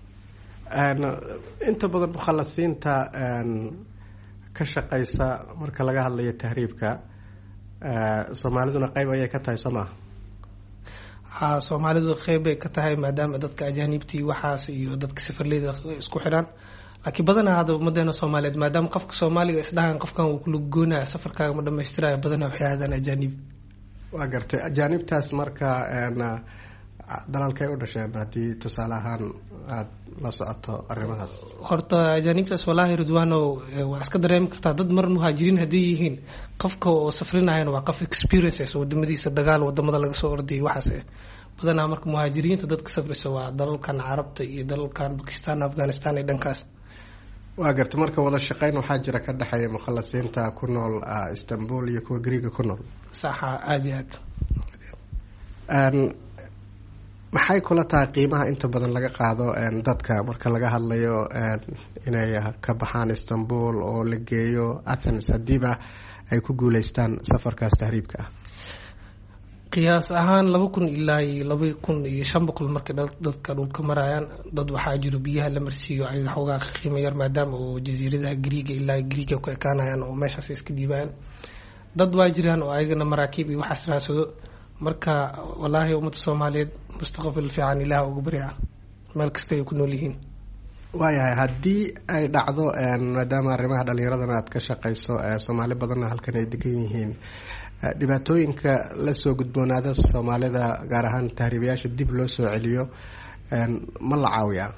S13: inta badan mukhalasiinta ka shaqeysa marka laga hadlayo tahriibka, Soomaaliduna qayb ayay ka tahay Soomaa?
S14: ha, Soomaalidu qayb ay ka tahay maadaama dadka ajaanibtii waxaas iyo dadka safarleyda isku xidhaan, laakiin badanaa hadda ummadeena Soomaaliyeed maadaama qofka Soomaaliga isdhahan qofkan uu kula goonaya safarkaaga ma dhamaystirayo, badanaa waxay aadaan ajaanib. waa gartay ajaanibtaas marka dalalkay u dhasheen haddii tusaale ahaan aada la socoto arrimahaas? horta ajaanibtaas walaahi Ridwaanow waa iska dareemi kartaa dad mar muhaajiriin hadday yihiin, qofka oo safrinayana waa qof experiences wadamadiisa dagaal wadamada laga soo ordayay waxaas. badanaa marka muhaajiriinta dadka safrisa waa dalalkan Carabta iyo dalalkan Bakistan, Afghanistan iyo dhankaas.
S13: waa gartay marka wada shaqeyn waxaa jira ka dhexeeya mukhalasiinta ku nool Istanbul iyo kuwa Greega ku nool?
S14: saxa, aad iyo
S13: aad. maxay kula tahay qiimaha inta badan laga qaado dadka marka laga hadlayo inay ka baxaan Istanbul oo la geeyo Athens hadiiba ay ku guuleystaan safarkaas tahriibka ah?
S14: qiyaas ahaan laba kun ilaa iyo laba kun iyo shan boqol markay dadka dhulka marayaan, dad waxaa jiro biyaha la marsiiyo ayaga xoogaa qiimo yar maadaama oo jasiiradaha Greega ilaa Greega ku ekaanayaan oo meeshaas iska dhiibaan. dad waa jiraan oo ayagana maraakiib iyo waxaas raadsado, marka walaahi ummadda Soomaaliyeed mustaqbal fiican Ilaah ugu barya meel kasta ay ku nool yihiin.
S13: waayahay haddii ay dhacdo maadaama arrimaha dhalinyaradana aad ka shaqeyso, Soomaali badanna halkan ay degan yihiin, dhibaatooyinka la soo gudboonaada Soomaalida gaar ahaan tahriibayaasha dib loo soo celiyo ma la caawiyaa?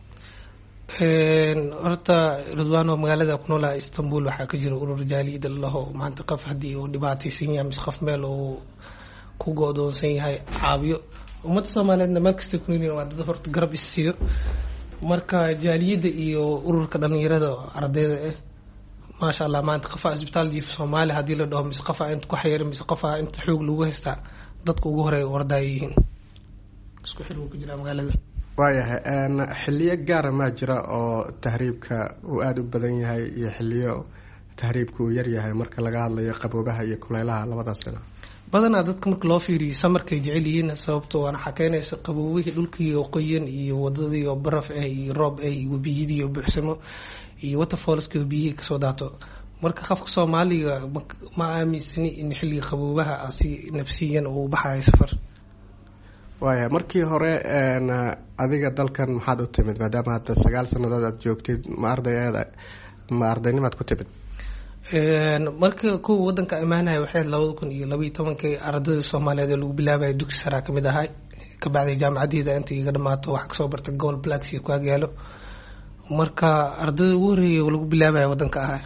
S14: horta Ridwaan, oo magaalada ku noolaa Istanbul waxaa ka jira urur jaaliyad laho maanta qof haddii uu dhibaataysan yahay mise qof meel uu ku go'doonsan yahay caawiyo. ummadda Soomaaliyeedna meel kasta ku noolyihiin waa dad horta garab is siiyo, marka jaaliyadda iyo ururka dhalinyarada ardayda ah maasha Allah maanta qofa isbitaal jiif Soomaali haddii la dhaho mise qofa inta ku xayir mise qofa inta xoog lagu haystaa, dadka ugu horeeya wardayihiin isku xir uu ku jira magaalada.
S13: waayahay xilliyo gaara ma jira oo tahriibka uu aada u badan yahay iyo xilliyo tahriibku uu yar yahay marka laga hadlayo qaboobaha iyo kulaylaha labadaas dhinac
S14: badanaa dadka marka loo fiiriyo samarkay jecel yihiin sababtoo waana xakeynaysa qaboobihii dhulkii oo qoyan iyo wadadii oo baraf ah iyo roob ah iyo biyidii oo buuxsamo iyo waterfallskii oo biyihii kasoo daato marka qofka Soomaaliga ma aaminsani in xilliga qaboobaha asi nafsiyan uu baxayo safar
S13: waaya markii hore een adiga dalkan maxaad u timid maadaama aad sagaal sanadood aad joogtid ma ardayada ma ardaynimaad ku timid
S14: een marka kuwa wadanka imaanaya waxay laba kun iyo laba iyo toban-kii ardayda Soomaaliyeed ee lagu bilaabay dugsi sare ka mid ahay ka bacdi jaamacadeeda inta iga dhamaato wax ka soo bartay Gold Blacksea ku agaalo marka ardayda ugu horeeyay oo lagu bilaabay wadanka ahay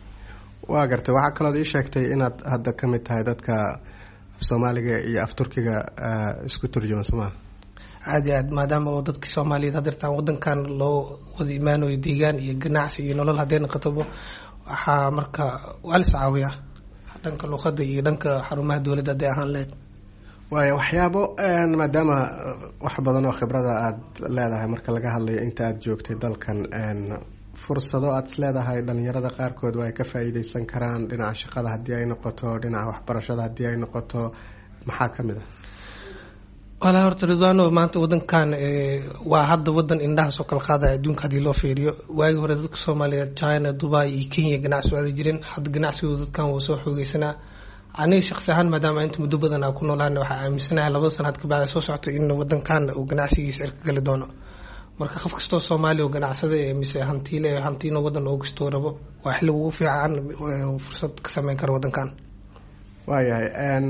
S13: waa gartay waxa kale oo ii sheegtay inaad hadda ka mid tahay dadka Soomaaliga iyo af Turkiga isku turjuma Soomaa
S14: aad aad maadaama oo dadka Soomaaliyeed hadirtaan wadankan loo wada imaanayo deegaan iyo ganacsi iyo nolol hadeen qatabo waxa marka wal saawiya dhanka luqadda iyo dhanka xarumaha dawladda ay ahaan leed
S13: waaya waxyaabo een maadaama wax badan oo khibrada aad leedahay marka laga hadlayo inta aad joogtay dalkan een fursado aad leedahay dhalinyarada qaarkood way ka faa'iideysan karaan dhinaca shaqada hadii ay noqoto dhinaca waxbarashada hadii ay noqoto maxaa kamid ah
S14: wala horta ridwaano maanta wadankan ee waa hadda wadan indhaha soo kala qaada adduunka hadii loo fiiriyo waagi hore dadka Soomaaliyeed China Dubai iyo Kenya ganacsi wada jireen hadda ganacsigu dadkan wuu soo xoogeysanaa aniga shakhsi ahaan maadaama inta muddo badan aan ku noolaana waxa aaminsanahay laba sanad ka bacda soo socto in wadankan uu ganacsigiisa cirka gali doono marka qof kastoo Soomaali oo ganacsade ee mise hantiile hantiino wadan oo gasto rabo waa xilli ugu fiican fursad ka sameyn karo wadankan
S13: waayahay een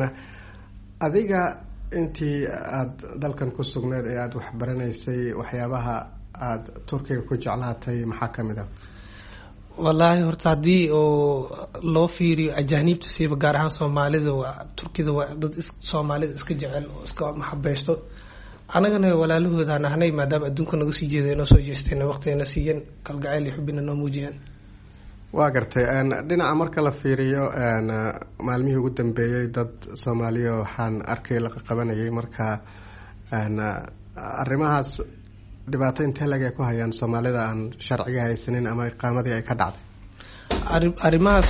S13: adiga intii aad dalkan ku sugneed ee aad wax baranaysay waxyaabaha aad Turkiga ku jeclaatay maxaa kamid ah
S14: wallahi horta hadii oo loo fiiriyo ajaanibta siiba gaar ahaan Soomaalida waa Turkida waa dad Soomaalida iska jecel oo iska maxabaysto anagana walaalahooda nahnay maadaama adduunka naga sii jeedeen oo soo jeesteen waqtigeena siiyeen kalgacayl iyo xubina noo muujiyeen
S13: waa gartay een dhinaca marka la fiiriyo een maalmihii ugu dambeeyay dad Soomaaliya waxaan arkay la qabanayay marka een arrimahaas dhibaato intee laga ku hayaan Soomaalida aan sharciga haysanin ama iqaamadii ay ka dhacday
S14: arrimahaas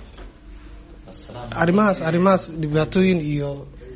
S14: arrimahaas arrimahaas dhibaatooyin iyo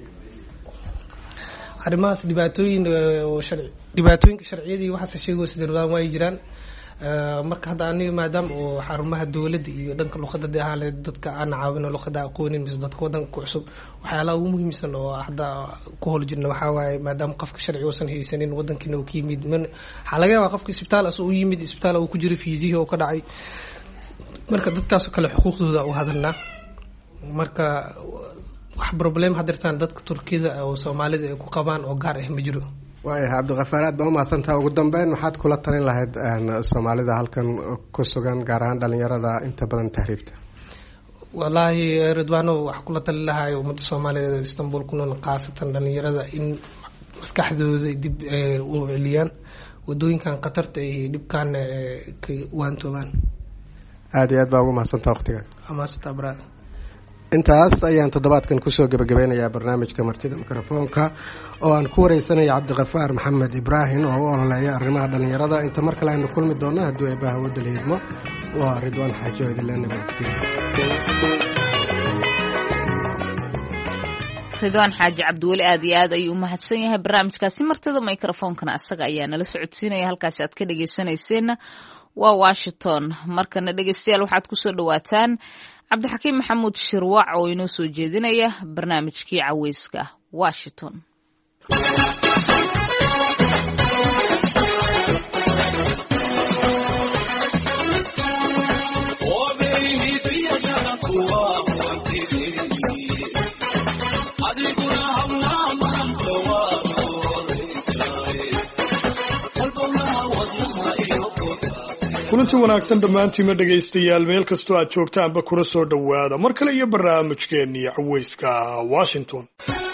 S14: arrimahaas dhibaatooyin oo sharci dhibaatooyinka sharciyadii waxa sheegay sidoo way jiraan marka hadda aniga maadaama oo xarumaha dawladda iyo dhanka luqadda ahaale dadka aan caawino luqadda aqoonin mis dadka wadanka ku cusub waxyaalaha ugu muhiimsan oo hadda ku hol jirna waxa waaye maadaama qofka sharci uusan haysanin wadankiina uu ka yimid man waxa laga yaabaa qofka isbitaal asoo u yimid isbitaal uu ku jiro fiisihi oo ka dhacay marka dadkaas kale xuquuqdooda u hadalnaa marka wax problem hadirtaan dadka Turkida oo Soomaalida ay ku qabaan oo gaar ah ma jiro
S13: waaya Cabdiqafaar aad baa u mahadsantahay ugu dambeyn waxaad kula talin lahayd Soomaalida halkan ku sugan gaar ahaan dhalinyarada inta badan tahriibta
S14: wallahi Ridwaano wax kula talin lahaay ummadda Soomaaliyeed ee Istanbul ku nool qaasatan dhalinyarada in maskaxdooda dib u celiyaan wadooyinkan qatarta iyo dhibkan ka waantoobaan
S13: aad iyo aad baa ugu mahadsantahay waqtiga
S14: ama stabra
S13: intaas ayaan toddobaadkan kusoo gabagabeynayaa barnaamijka martida mikrofoonka oo aan ku wareysanaya Cabdiqafaar Maxamed Ibrahim oo u ololeeya arrimaha dhalinyarada inta mar kale aynu kulmi doonno haddii ay baaha wada leedmo waa Ridwaan Xaajo idin
S1: Ridwaan Xaaji Cabdiwali aad iyo aad ayuu mahadsan yahay barnaamijkaasi martida mikrofoonkana asaga ayaa nala socodsiinaya halkaas aad ka dhageysanayseen waa Washington markana dhageystayaal waxaad ku soo dhawaataan Cabdixakiim Maxamuud Shirwac oo inoo soo jeedinaya barnaamijkii caweyska Washington
S15: kulanti wanaagsan dhammaantiima dhegaystayaal meel kastoo aad joogtaanba kuna soo dhowaada mar kale iyo barnaamijkeennii caweyska Washington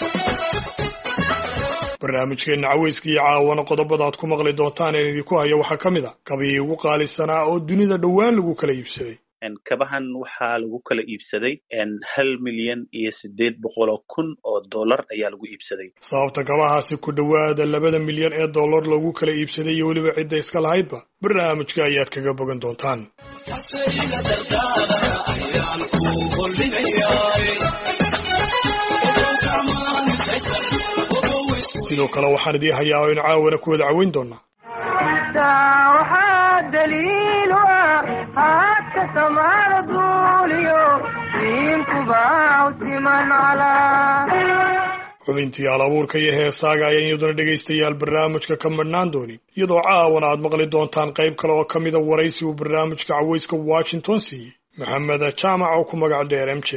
S15: barnaamijkeenna caweyska iyo caawana qodobada aad ku maqli doontaan in idinku hayo waxaa ka mid a kabii ugu qaalisanaa oo dunida dhowaan lagu kala iibsaday
S16: kabahan waxaa lagu kala iibsaday hal milyan iyo sideed boqol oo kun oo dollar ayaa lagu iibsaday
S15: sababta kabahaasi ku dhowaada labada milyan ee dollar lagu kala iibsaday iyo weliba cidda iska lahaydba barnaamijka ayaad kaga bogan doontaan sidoo kale waxaan idii hayaa oo in caawana ku wada caweyn doonaa xubintii alabuurka iyo heesaaga ayaan iyaduna dhegaystayaal barnaamijka ka madhnaan doonin iyadoo caawana aad maqli doontaan qayb kale oo ka mida waraysi uu barnaamijka cawayska washington siiyey maxamed jaamac oo ku magac dheer m j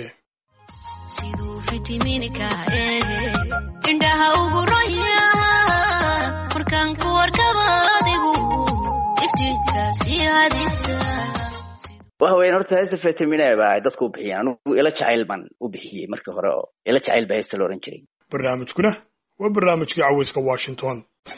S17: waxa weeyaan horta heesta vitamine baa dadku u bixiyeen anigu ila jacayl baan u bixiyey markii hore oo ila jacayl baa heesta la oran jiray
S15: barnaamijkuna waa barnaamijkii cawayska washington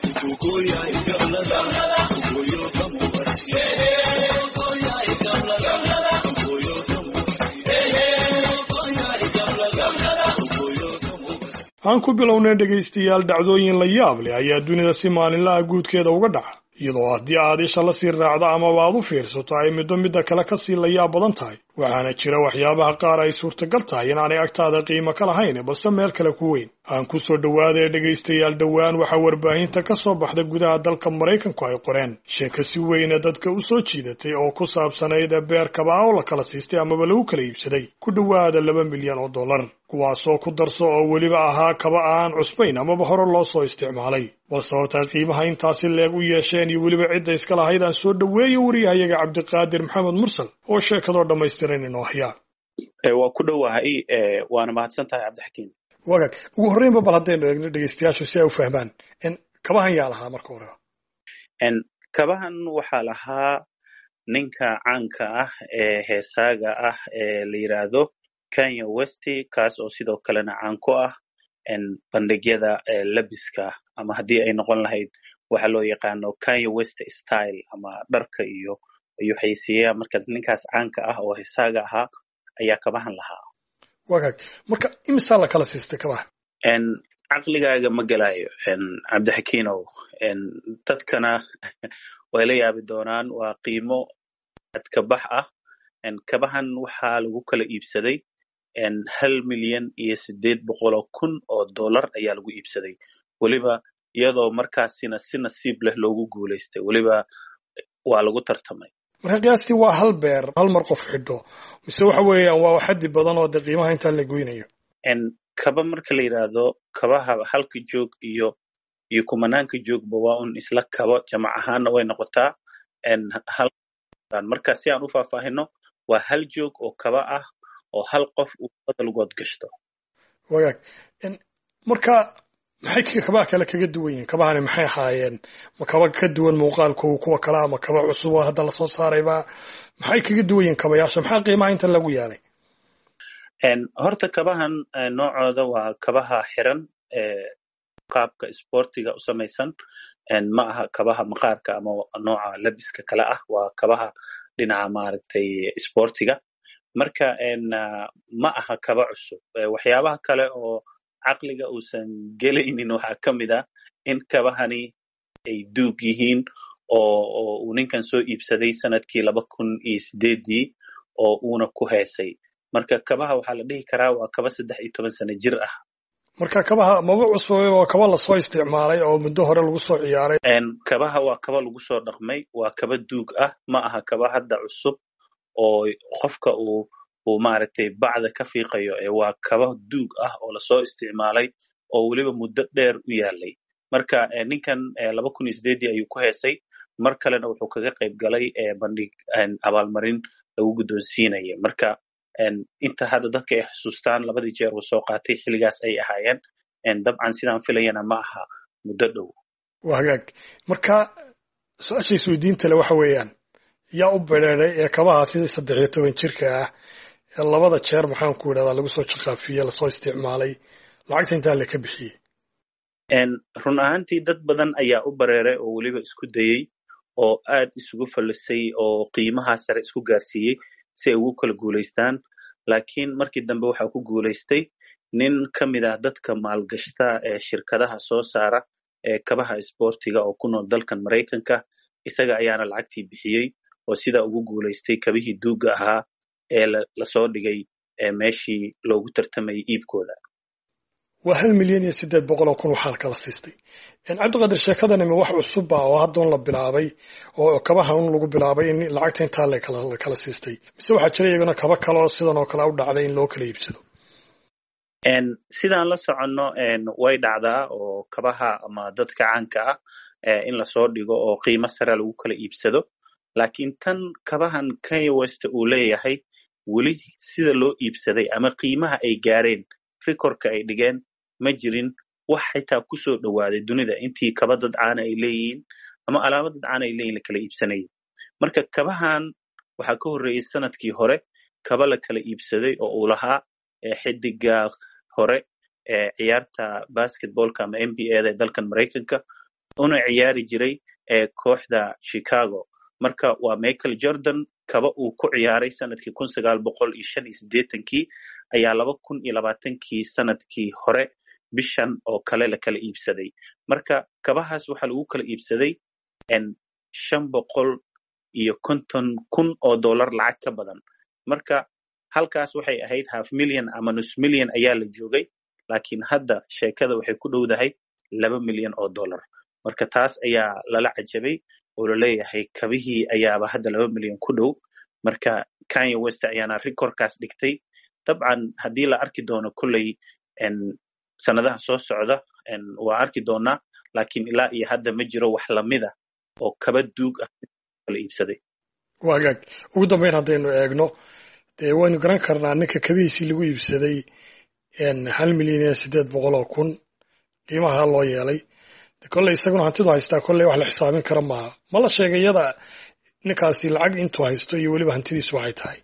S15: aan ku bilownay dhegaystayaal dhacdooyin la yaab leh ayaa dunida si maalinlaha guudkeeda uga dhaca iyadoo haddii aad isha la sii raacdo amaba aad u fiirsato ay middo midda kale ka sii la yaab badan tahay waxaana jira waxyaabaha qaar ay suurtagal tahay inaanay agtaada qiimo ka lahayn balse meel kale ku weyn aan ku soo dhowaadee dhegaystayaal dhowaan waxaa warbaahinta ka soo baxda gudaha dalka maraykanku ay qoreen sheeko si weyna dadka u soo jiidatay oo ku saabsanayd beer kabaa oo la kala siistay amaba lagu kala iibsaday ku dhowaada laba milyan oo dollar kuwaasoo ku darso oo weliba ahaa kaba aan cusbayn amaba hore loo soo isticmaalay bal sababtaa qiimaha intaasi leeg u yeesheen iyo weliba cidda iska lahayd aan soo dhoweeyo wariyahayaga cabdiqaadir maxamed mursal oo sheekadoo dhammaystiran inoo hayaa
S16: waa ku dhowahay waana mahadsan tahay cabdixakiim
S15: wagaag ugu horreynba bal haddaynu eegno dhegaystayaashu si ay u fahmaan kabahan yaa lahaa marka horeba
S16: kabahan waxaa lahaa ninka caanka ah ee heesaaga ah ee la yidhaahdo Kanye West kaas oo sidoo kalena caan ku ah bandhigyada labiska ama haddii ay noqon lahayd waxa loo yaqaano Kanye West style ama dharka iyo iyo xaysiyaa markaas ninkaas caanka ah oo heesaaga ahaa ayaa kabahan lahaa
S15: wagaag marka imisa la kala siistay kabaha
S16: caqligaaga ma galayo cabdixakiinow dadkana way la yaabi doonaan waa qiimo adkabax ah kabahan waxaa lagu kala iibsaday hal milyan iyo sideed boqol oo kun oo dollar ayaa lagu iibsaday weliba iyadoo markaasina si nasiib leh loogu guulaystay weliba waa lagu tartamay
S15: marka qiyaastii waa hal beer hal mar qof xidho mise waxa weeyaan waa xaddi badan oo de qiimaha intaan la goynayo
S16: kaba marka la yidhaahdo kabaha halka joog iyo iyo kumanaanka joogba waa un isla kabo jamac ahaanna way noqotaa marka si aan u faahfaahino waa hal joog oo kaba ah oo hal qof uu badalgood gashto
S15: wagaag marka maxay kabaha kale kaga duwan yihiin kabahani maxay ahaayeen ma kaba ka duwan muuqaalkooda kuwa kale ama kaba cusub oo hadda lasoo saarayba maxay kaga duwan yihiin kabayaasha maxaa qiimaha inta lagu yeelay
S16: horta kabahan noocooda waa kabaha xiran qaabka sportiga u samaysan ma aha kabaha maqaarka ama nooca labiska kale ah waa kabaha dhinaca maaragtay sportiga marka ma aha kaba cusub waxyaabaha kale oo caqliga uusan gelaynin waxaa ka mid ah in kabahani ay duug yihiin oo uu ninkan soo iibsaday sanadkii laba kun iyo sideedii oo uuna ku heesay marka kabaha waxaa la dhihi karaa waa kaba saddex iyo toban sano jir ah
S15: marka kabaha maba cusub waa kaba lasoo isticmaalay oo muddo hore lagu soo ciyaaray
S16: kabaha waa kaba lagu soo dhaqmay waa kaba duug ah ma aha kaba hadda cusub oo qofka uu uu maaragtay bacda ka fiiqayo ee waa kaba duug ah oo lasoo isticmaalay oo weliba muddo dheer u yaalay marka ninkan laba kun iyo sideedii ayuu ku heesay mar kalena wuxuu kaga qayb galay bandhig abaalmarin lagu guddoonsiinaya marka inta hadda dadka ay xusuustaan labadii jeer uu soo qaatay xilligaas ay ahaayeen dabcan sidaan filayana ma aha muddo dhow
S15: waa hagaag marka su-aasha isweydiinta le waxa weeyaan yaa u bereeray ee kabaha sidii saddex iyo toban jirka ah ee labada jeer maxaan ku idhahdaa lagu soo jaqaafiyey lasoo isticmaalay lacagta intaa le ka bixiyey
S16: run ahaantii dad badan ayaa u bareeray oo weliba isku dayey oo aad isugu fallisay oo qiimaha sare isku gaarsiiyey si ay ugu kala guulaystaan laakiin markii dambe waxaa ku guulaystay nin ka mid ah dadka maalgashta ee shirkadaha soo saara ee kabaha isboortiga oo ku nool dalkan maraykanka isaga ayaana lacagtii bixiyey oo sidaa ugu guulaystay kabihii duugga ahaa ee lasoo dhigay meeshii loogu tartamayay iibkooda.
S15: waa hal milyan iyo siddeed boqol oo kun waxaa kala siistay. cabdiqaadir, sheekadani ma wax cusub ah oo haddoon la bilaabay oo kabahan un lagu bilaabay in lacagta intaa la kala siistay, mise waxaa jira iyaguna kaba kale oo sidan oo kale u dhacday in loo kala iibsado?
S16: sidaan la soconno way dhacdaa oo kabaha ama dadka caanka ah in lasoo dhigo oo qiimo sare lagu kala iibsado, laakiin tan kabahan Kanye West uu leeyahay weli sida loo iibsaday ama qiimaha ay gaareen rekorka ay dhigeen ma jirin wax xitaa kusoo dhawaaday dunida intii kaba dad caana ay leeyihiin ama alaabo dad caana ay leeyihin la kala iibsanayay. marka kabahan waxaa ka horreeyey sanadkii hore kaba la kala iibsaday oo uu lahaa xidiga hore ee ciyaarta basketballka ama N B A da ee dalkan Mareykanka una ciyaari jiray ee kooxda Chicago. marka waa Michael Jordan, kaba uu ku ciyaaray sanadkii kun sagaal boqol iyo shan iyo siddeetankii ayaa laba kun iyo labaatankii sanadkii hore bishan oo kale la kala iibsaday. marka kabahaas waxaa lagu kala iibsaday shan boqol iyo konton kun oo dollar lacag ka badan. marka halkaas waxay ahayd half million ama nus million ayaa la joogay, laakiin hadda sheekada waxay ku dhowdahay laba milyan oo dollar. marka taas ayaa lala cajabay oo la leeyahay kabihii ayaaba hadda laba milyan ku dhow. marka Kanye West ayaana rekorkaas dhigtay. dabcan haddii la arki doono kolley sanadaha soo socda waa arki doonaa, laakiin ilaa iyo hadda ma jiro wax lamida oo kaba duug ah kala iibsaday.
S15: waagaag ugu dambeyn haddaynu eegno dee waynu garan karnaa ninka kabihiisii lagu iibsaday hal milyan iyo siddeed boqol oo kun qiimaha loo yeelay. kolley isaguna hantidu haystaa, kolley wax la xisaabin kara maaha. ma la sheegay iyada ninkaasi lacag intuu haysto iyo weliba hantidiisu waxay tahay?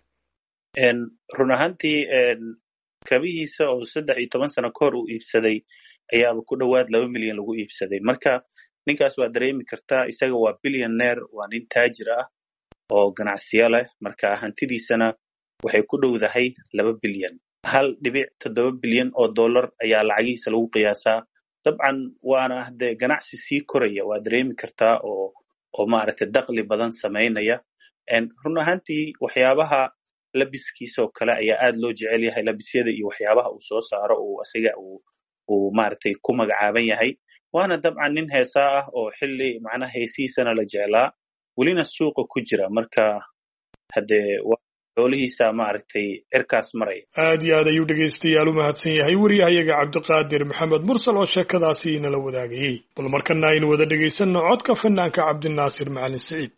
S16: run ahaantii kabihiisa oo saddex iyo toban sano kahor uu iibsaday ayaaba ku dhowaad laba milyan lagu iibsaday. marka ninkaas waa dareemi kartaa, isaga waa billionaire, waa nin taajir ah oo ganacsiyo leh. marka hantidiisana waxay ku dhowdahay laba bilyan. hal dhibic toddoba bilyan oo dollar ayaa lacagihiisa lagu qiyaasaa. dabcan waana hadee ganacsi sii koraya, waa dareemi kartaa oo oo maaragtay dakhli badan samaynaya. run ahaantii waxyaabaha labiskiisa oo kale ayaa aad loo jecel yahay, labisyada iyo waxyaabaha uu soo saaro uu asiga uu uu maaragtay ku magacaaban yahay. waana dabcan nin heesaa ah oo xilli macnaha heesihiisana la jeclaa, welina suuqa ku jira. marka hadee xoolihiisa maaragtay cirkaas maraya.
S15: aad iyo aad ayuu dhegaystayaal u mahadsan yahay wariyahayaga cabdiqaadir maxamed mursal oo sheekadaasi inala wadaagayey. bal markana aynu wada dhegaysanno codka fanaanka cabdinaasir macalin siciid.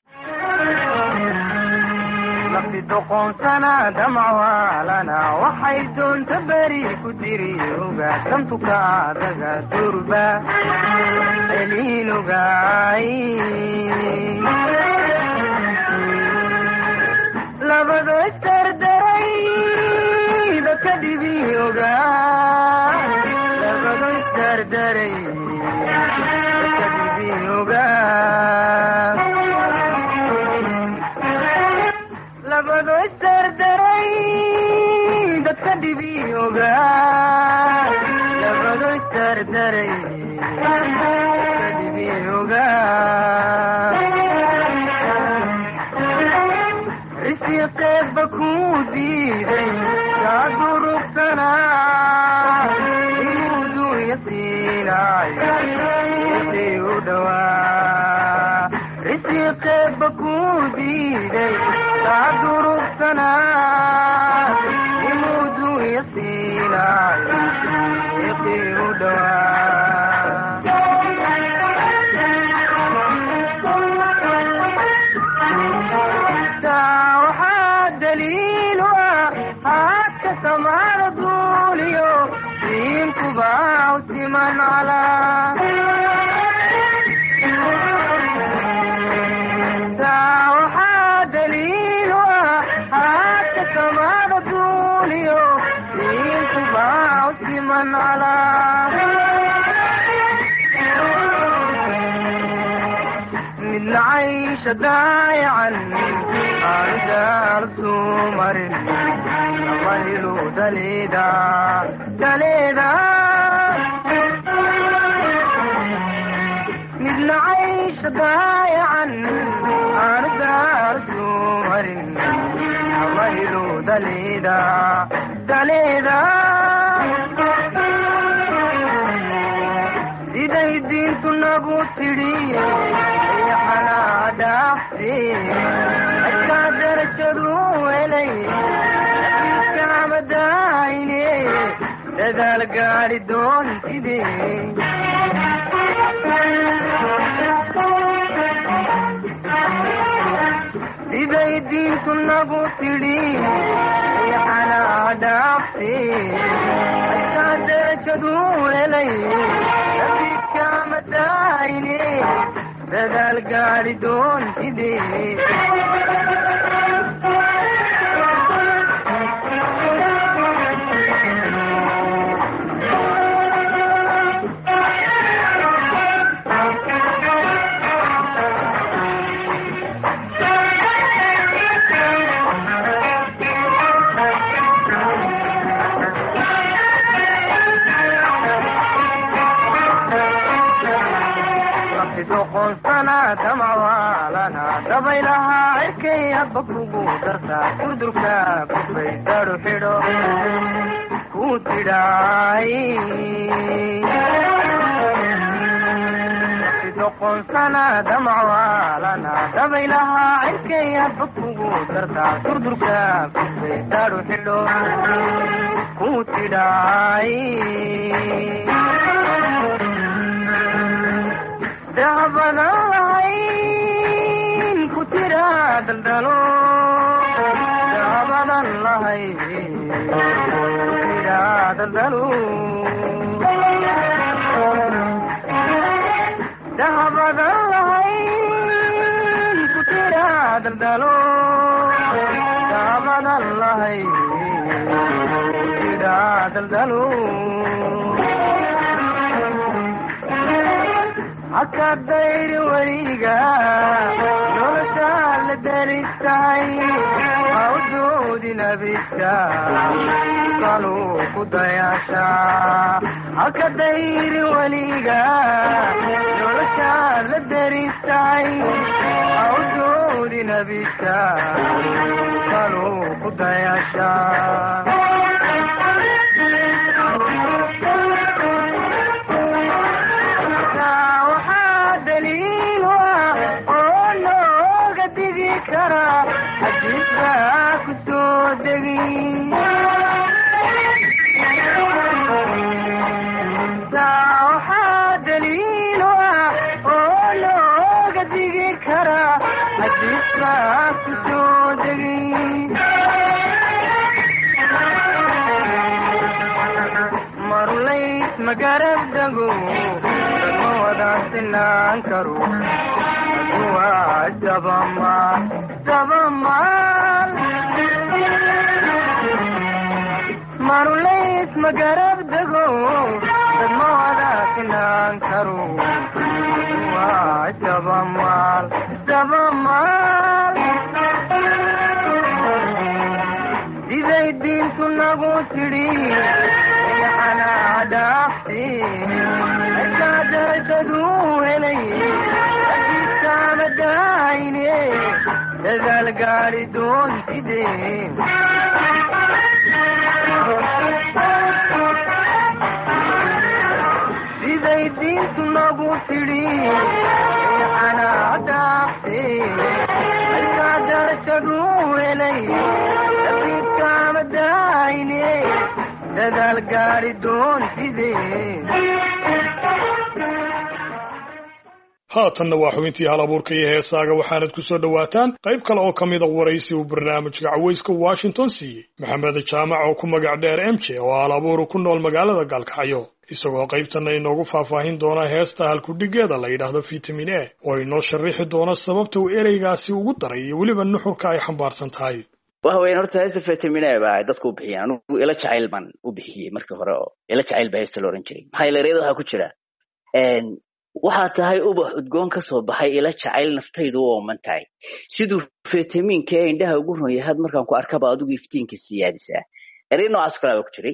S18: doqonsana damcwaalana waxay doonta beri ku diri ogaasantuka adaga durba eliinugaay labado isdardaray dadka dhibi ogaa labado isdardaray dadka dhibi ogaa labado isdardaray dadka dhibi ogaa labado isdardaray dadka dhibi ogaa risiqeedba kuu diiday kaa durugsanaa inuu dunya siinaayo wixii u dhowaa risiqeedba kuu diiday kaa durugsanaa inuu dunya siinaayo wixii u dhowaa waxaa daliilu ah haadka samaada duuliyo diinkubaa u siman calaa waxaa daliilu ah haadka samaada duuliyo diinkubaa u siman calaa midna caysha daayacan aanu marin amailu daleeda daleeda midna caysha عيش ضايعا أنا دارسو مرن الله يلو دليدا دليدا إذا يدين تنبو تري يا حنا دافتي أكادر شدو إلي كام دايني لذا القاري دون تدي إذا يدين تنبو تري يا حنا دافتي أكادر شدو إلي كام دايني لذا القاري دون تدي قنصنا دمعوا لنا دبيلها عركي أبقوا درسا كردركا كفي دارو حيرو كوتراي قنصنا دمعوا لنا دبيلها عركي أبقوا درسا كردركا كفي دارو حيرو كوتراي ذهبنا العين كترا دلدلو ذهبنا العين كترا دلدلو ذهبنا العين كترا دلدلو ذهبنا العين كترا دلدلو أكدير وريقا نرسال درستاي موجود نبيسا قالوا قدياشا أكدير وريقا نرسال درستاي موجود نبيسا قالوا قدياشا حديثك سودي ساوحة دليل ولو قد ذكرى حديثك سودي مرليت مقرب دقو الموضع سنان كرو وجبما جبما مرليس مقرب دقو الموضع سنان كرو وجبما جبما إذا الدين تنبو تري يا حنا دافتي أكادر شدو إلي دايني لذا القاري دون تدين إذا يدين تنبو تري أنا عدافتي القادر شدو إلي لفيت كام دايني لذا القاري دون تدين
S15: haatanna waa xubintii hal abuurka iyo heesaaga waxaanad ku soo dhowaataan qayb kale oo ka mida waraysi uu barnaamijka cawayska washington siiyey maxamed jaamac oo ku magac dheer m j oo hal abuuru ku nool magaalada gaalkacyo isagoo qaybtanna inoogu faahfaahin doona heesta halkudhigeeda la yidhaahdo vitamin a oo inoo sharrixi doona sababta uu ereygaasi ugu daray iyo weliba nuxurka ay xambaarsan tahay
S17: waxa weeyaan horta heesta vitamin a baa dadku u bixiyaan anigu ila jacayl baan u bixiyey markii hore oo ila jacayl baa heesta la oran jiray maxaa yeelay ereyada waxaa ku jira waxaa tahay ubax udgoon ka soo baxay ila jacayl naftaydu u ooman tahay siduu fitamiinka ee indhaha ugu ron yahay markaan ku arkaba adigu iftiinka siyaadisaa erey noocaas kale ku jiray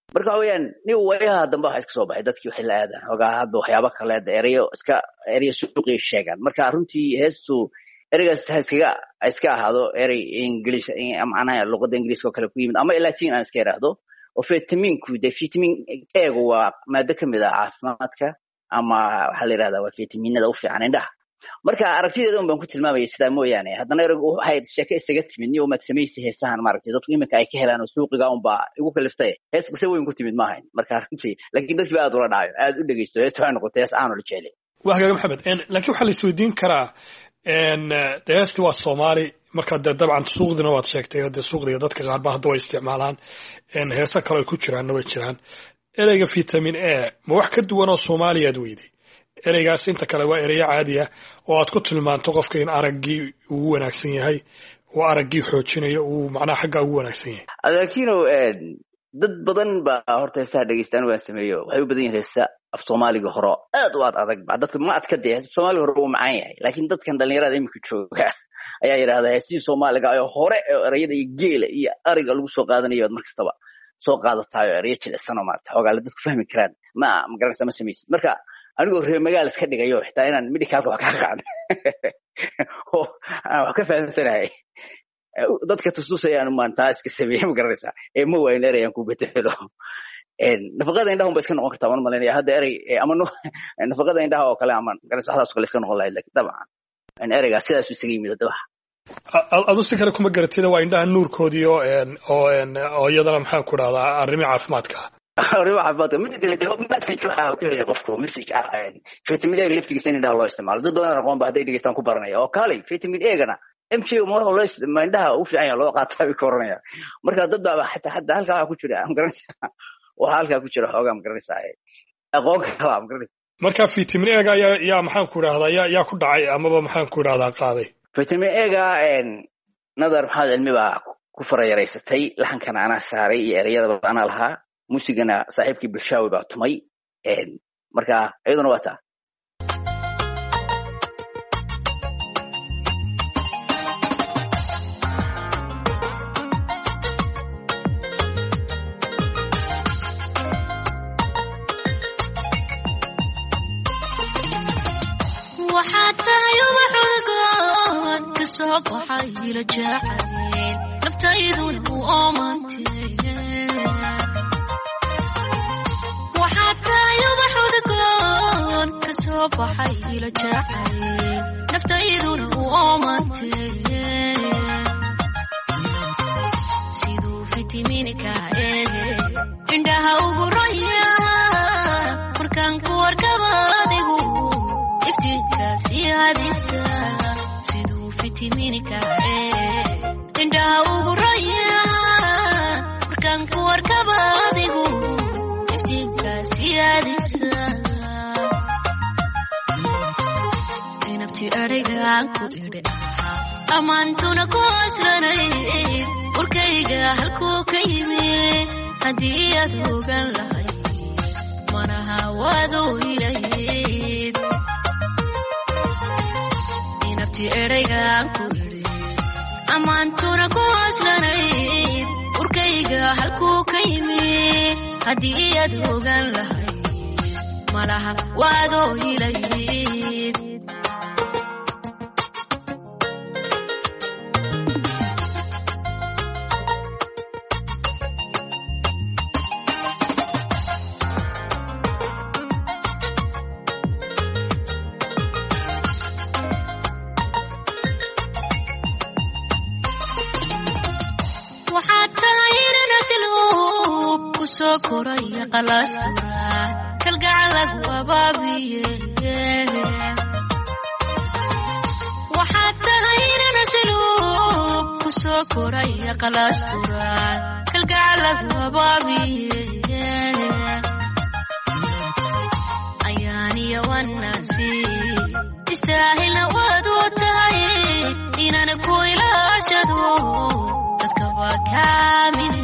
S17: marka weeyaan ni wayaha dambe waxa iska soo baxay dadkii waxay la aadaan hogaa hadda waxyaabo kale erayo iska erayo suuqi sheegan marka runtii heestu ereygaas iskaga iska ahaado erey English ama ana luqadda Ingiriiska kale ku yimid ama Latin aan iska yiraahdo oo vitaminku de vitamin A waa maada kamid ah caafimaadka ama waxa la yiraahdaa waa vitaminada u fiican indhaha marka aragtideeda baan ku tilmaamay sida mooyaane haddana ereygu waxay sheeko isaga timid niyo mad sameysay heesahan maaragtay dadku iminka ay ka helaan suuqiga un baa igu kaliftay heeska si weyn ku timid ma ahayn marka runtii laakiin dadku aad ula dhaayo aad u dhageysto heestu ay noqotay hees aan ula jecelay
S15: waxaaga maxamed en laakiin waxa la isweydiin karaa en heestu waa Soomaali marka dabcan suuqdina waad sheegtay oo suuqdiga dadka qaar baa hadda way isticmaalaan en heesa kale ku jiraan way jiraan ereyga vitamin A ma wax ka duwan oo Soomaaliyeed weeyday ereygaas inta kale waa erey caadi ah oo aad ku tilmaanto qofka in araggii ugu wanaagsan yahay oo araggii xoojinayo uu macnaha xagga ugu wanaagsan yahay
S17: adagtiino dad badan baa horta heesaha dhageystaan waan sameeyo waxay u badan yihiin heesa af Soomaaliga hore aad u aad adag baa dadka ma adka dees Soomaaliga hore uu macaan yahay laakiin dadkan dhalinyarada imika jooga ayaa yiraahdaa heesii Soomaaliga ay hore ereyada iyo geela iyo ariga lagu soo qaadanayo markastaba soo qaadatayo erey jilicsan oo maarta xogaa la dadku fahmi karaan ma magaranaysa ma sameeyay marka anigoo reer magaal iska dhigayo xitaa inaan medicalka wax ka qaan oo wax ka fahamsanahay dadka tususayaan maanta iska sameeyay magaranaysa ee ma wayn ereyaan ku betelo een nafaqada indhaha ba iska noqon kartaa waan maleynaya hadda erey ama nafaqada indhaha oo kale ama magaranaysa waxaas kale iska noqon lahayd laakiin dabcan in ereyga sidaas u isaga yimid dadba
S15: adu si kale kuma garatida waa indhaha nuurkoodii oo een oo een oo iyadana maxaan ku raahdaa arrimo caafimaadka
S17: arrimo caafimaadka mid kale dee message waxa uu leeyahay qofku message ah vitamin A liftigiisa in indhaha loo isticmaalo dad badan aqoon baa haday dhigistaan ku baranaya oo kale vitamin A gana M K ma loo isticmaalo indhaha u fiican yahay loo qaataa bi koranaya marka dad baa xataa xataa halka waxa ku jira am garanaysaa waxa halka ku jira xoogaa am garanaysaa aqoon kala am garanaysaa
S15: marka vitamin A ga yaa yaa maxaan ku raahdaa yaa yaa ku dhacay ama maxaan ku raahdaa qaaday
S17: vitamin A ga een nadar maxaa cilmi baa ku farayareysatay laxankana ana saaray iyo ereyada ana lahaa muusigana saaxiibkii Bulshaawi baa tumay een marka ayaduna waa taa
S19: waxay la jacayl naftaydu u oomantay waxa tahay waxudgoon ka soo baxay la jacayl naftaydu u oomantay sidoo vitamiinka ee indhaha ugu raya markaan ku warkaba adigu iftiinka siyaadisa vitaminka ee indhaha ugu raya markaan ku warkaba adigu iftiinka siyaadisa inabti ereygaan ku idhi amaantuna ku asranay warkayga halkuu ka yimi haddii aad ogaan lahayd manaha waaduu ilayd ereygaan ku idhi amaantuna ku aslanayd urkayga halkuu ka yimi haddii aad ogaan lahayd malaha waadoo ilayd soo koraya qalastura kalgacalag wabaabiye waxaad tahay inana siluub ku soo koraya qalastura kalgacalag wabaabiye ayaaniya wanaasi istaahilna waad u tahay inana ku ilaashado dadka waa kaamine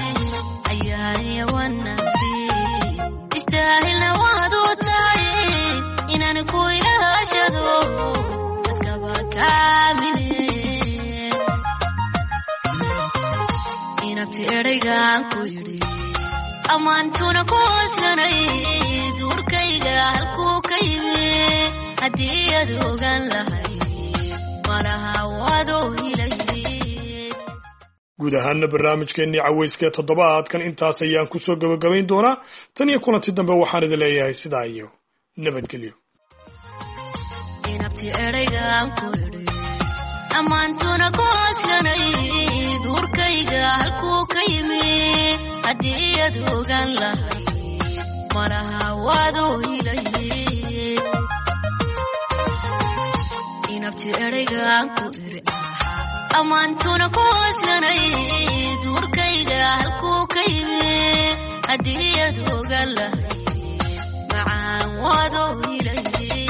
S19: istahilna waad u tahay inaan ku ilaashado dadkaba kaamile inabti ereygaan ku yidhi ammaantuna ku hooslanay duurkayga halkuu ka yimi haddii aad ogaan lahayd malaha waadoo hilayd.
S15: guud ahaana barnaamijkeennii cawayskee toddobaadkan intaas ayaan ku soo gabagabayn doonaa tan iyo kulanti dambe waxaan idin leeyahay sidaa iyo nabadgelyo.
S19: inabti eraygaan ku idhi ammaantuna ku hooslanay duurkayga halkuu ka yimi haddii aad ogaan lahayd malaha waadoo hilayd. inabti eraygaan ku idhi ammaantuna ku hooslanay duurkayga halkuu ka yimi haddii aad ogaan lahayd macaan waadoo hilayd.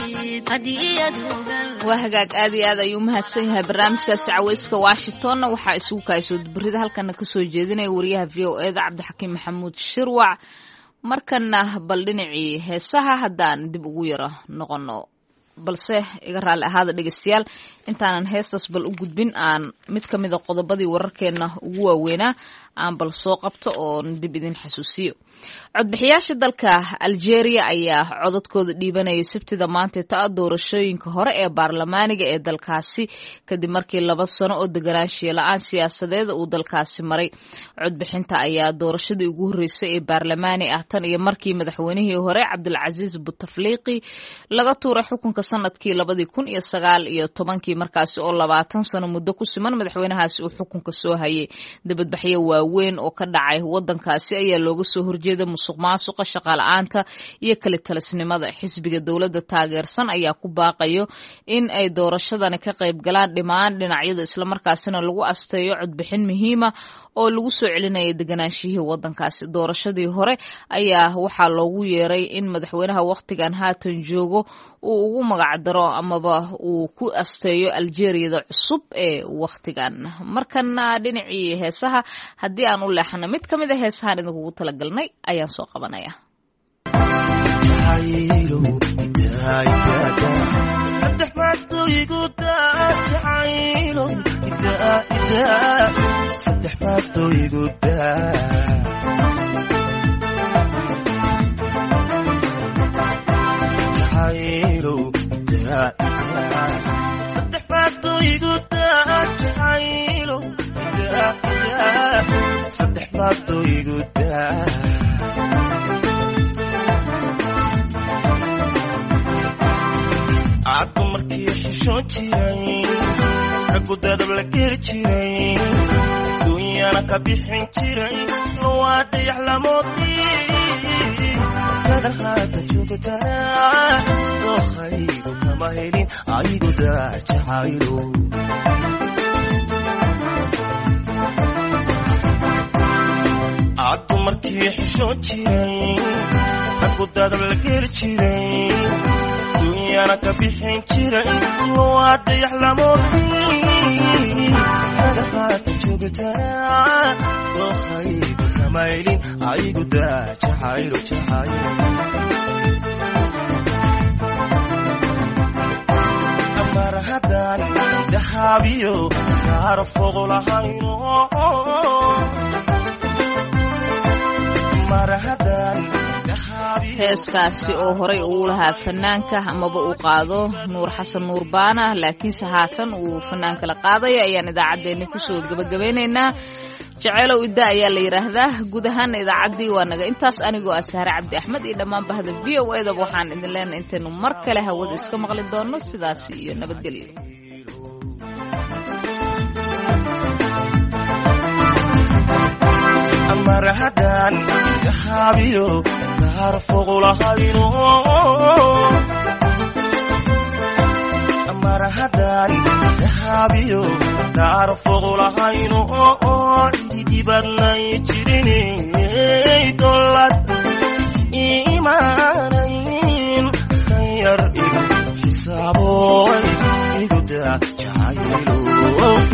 S1: waa hagaag aad iyo aad ayuu mahadsan yahay barnaamijkaasi cawayska washingtonna waxaa isugu kaayso dubrida halkana kasoo jeedinaya wariyaha v o eda cabdixakiim maxamuud shirwac. markana bal dhinacii heesaha haddaan dib ugu yaro noqono, balse iga raalli ahaada dhegeystayaal intaanan heestaas bal u gudbin aan mid ka mida qodobadii wararkeena ugu waaweynaa aan bal soo qabto oo dib idin xasuusiyo. codbixiyaasha dalka Algeria ayaa codadkooda dhiibanayay sabtida maanta ta doorashooyinka hore ee baarlamaaniga ee dalkaasi kadib markii laba sano oo deganaanshiyo la'aan siyaasadeed uu dalkaasi maray. codbixinta ayaa doorashadii ugu horeysay ee baarlamaani ah tan iyo markii madaxweynihii hore Cabdulcaziz Bouteflika laga tuuray xukunka sanadkii labadii kun iyo sagaal iyo tobankii markaasi oo labaatan sano muddo ku siman madaxweynahaasi uu xukunka soo hayay. dibadbaxyo waaweyn oo ka dhacay wadankaasi ayaa looga soo horjeeda musuqmaasuqa, shaqaala'aanta iyo kala talisnimada. xisbiga dowladda taageersan ayaa ku baaqayo in ay doorashadani ka qayb galaan dhimaan dhinacyada islamarkaasina lagu asteeyo codbixin muhiima oo lagu soo celinaya deganaanshihii wadankaasi. doorashadii hore ayaa waxaa loogu yeeray in madaxweynaha wakhtigan haatan joogo uu ugu magacdaro amaba uu ku asteeyo Algeeriyada cusub ee wakhtigan. markana dhinacii heesaha haddii aan u leexano mid ka mid a heesahaan idinkugu talagalnay ayaan soo qabanaya.
S20: عدو مركي حشون جيرين رقو دادب لكير جيرين دنيانا كبيحين جيرين نوادي يحلموتي هذا الخاتة جوكتانا دو خيرو كماهيرين عيدو دا جحايرو عدو مركي حشون جيرين رقو دادب لكير جيرين أنا كبيحين جيرين وعد يحلموني هذا خاطر شوقتها وخيب كمايلين عيقو دا جحايرو جحايرو أمار هدان دحابيو تعرف غلحينو أمار هدان
S1: heeskaasi oo horay uu lahaa fanaanka amaba uu qaado nuur xasan nuur baana laakiinse haatan uu fanaanka la qaadayo ayaan idaacaddeenni kusoo gabagabeynaynaa. jaceylow idda ayaa la yidhaahdaa. guud ahaana idaacaddii waa naga intaas anigoo ah Sahre Cabdi Axmed iyo dhammaan bahda v o e da waxaan idin leenahay intaynu mar kale hawada iska maqli doono sidaas iyo nabadgelyo.
S20: مرهدان كحابيو تعرفوا غلهاينو مرهدان كحابيو تعرفوا غلهاينو عندي دي بدنا يجريني دولت إيمانين خير حسابو يقدا جايلو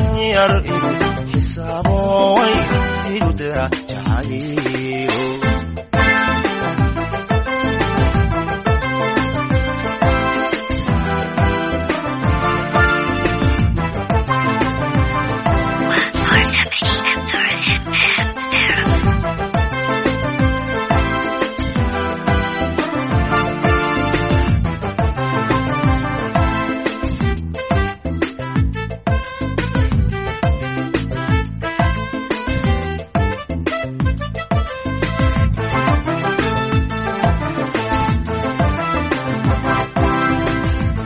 S20: خير حسابو يقدا جايلو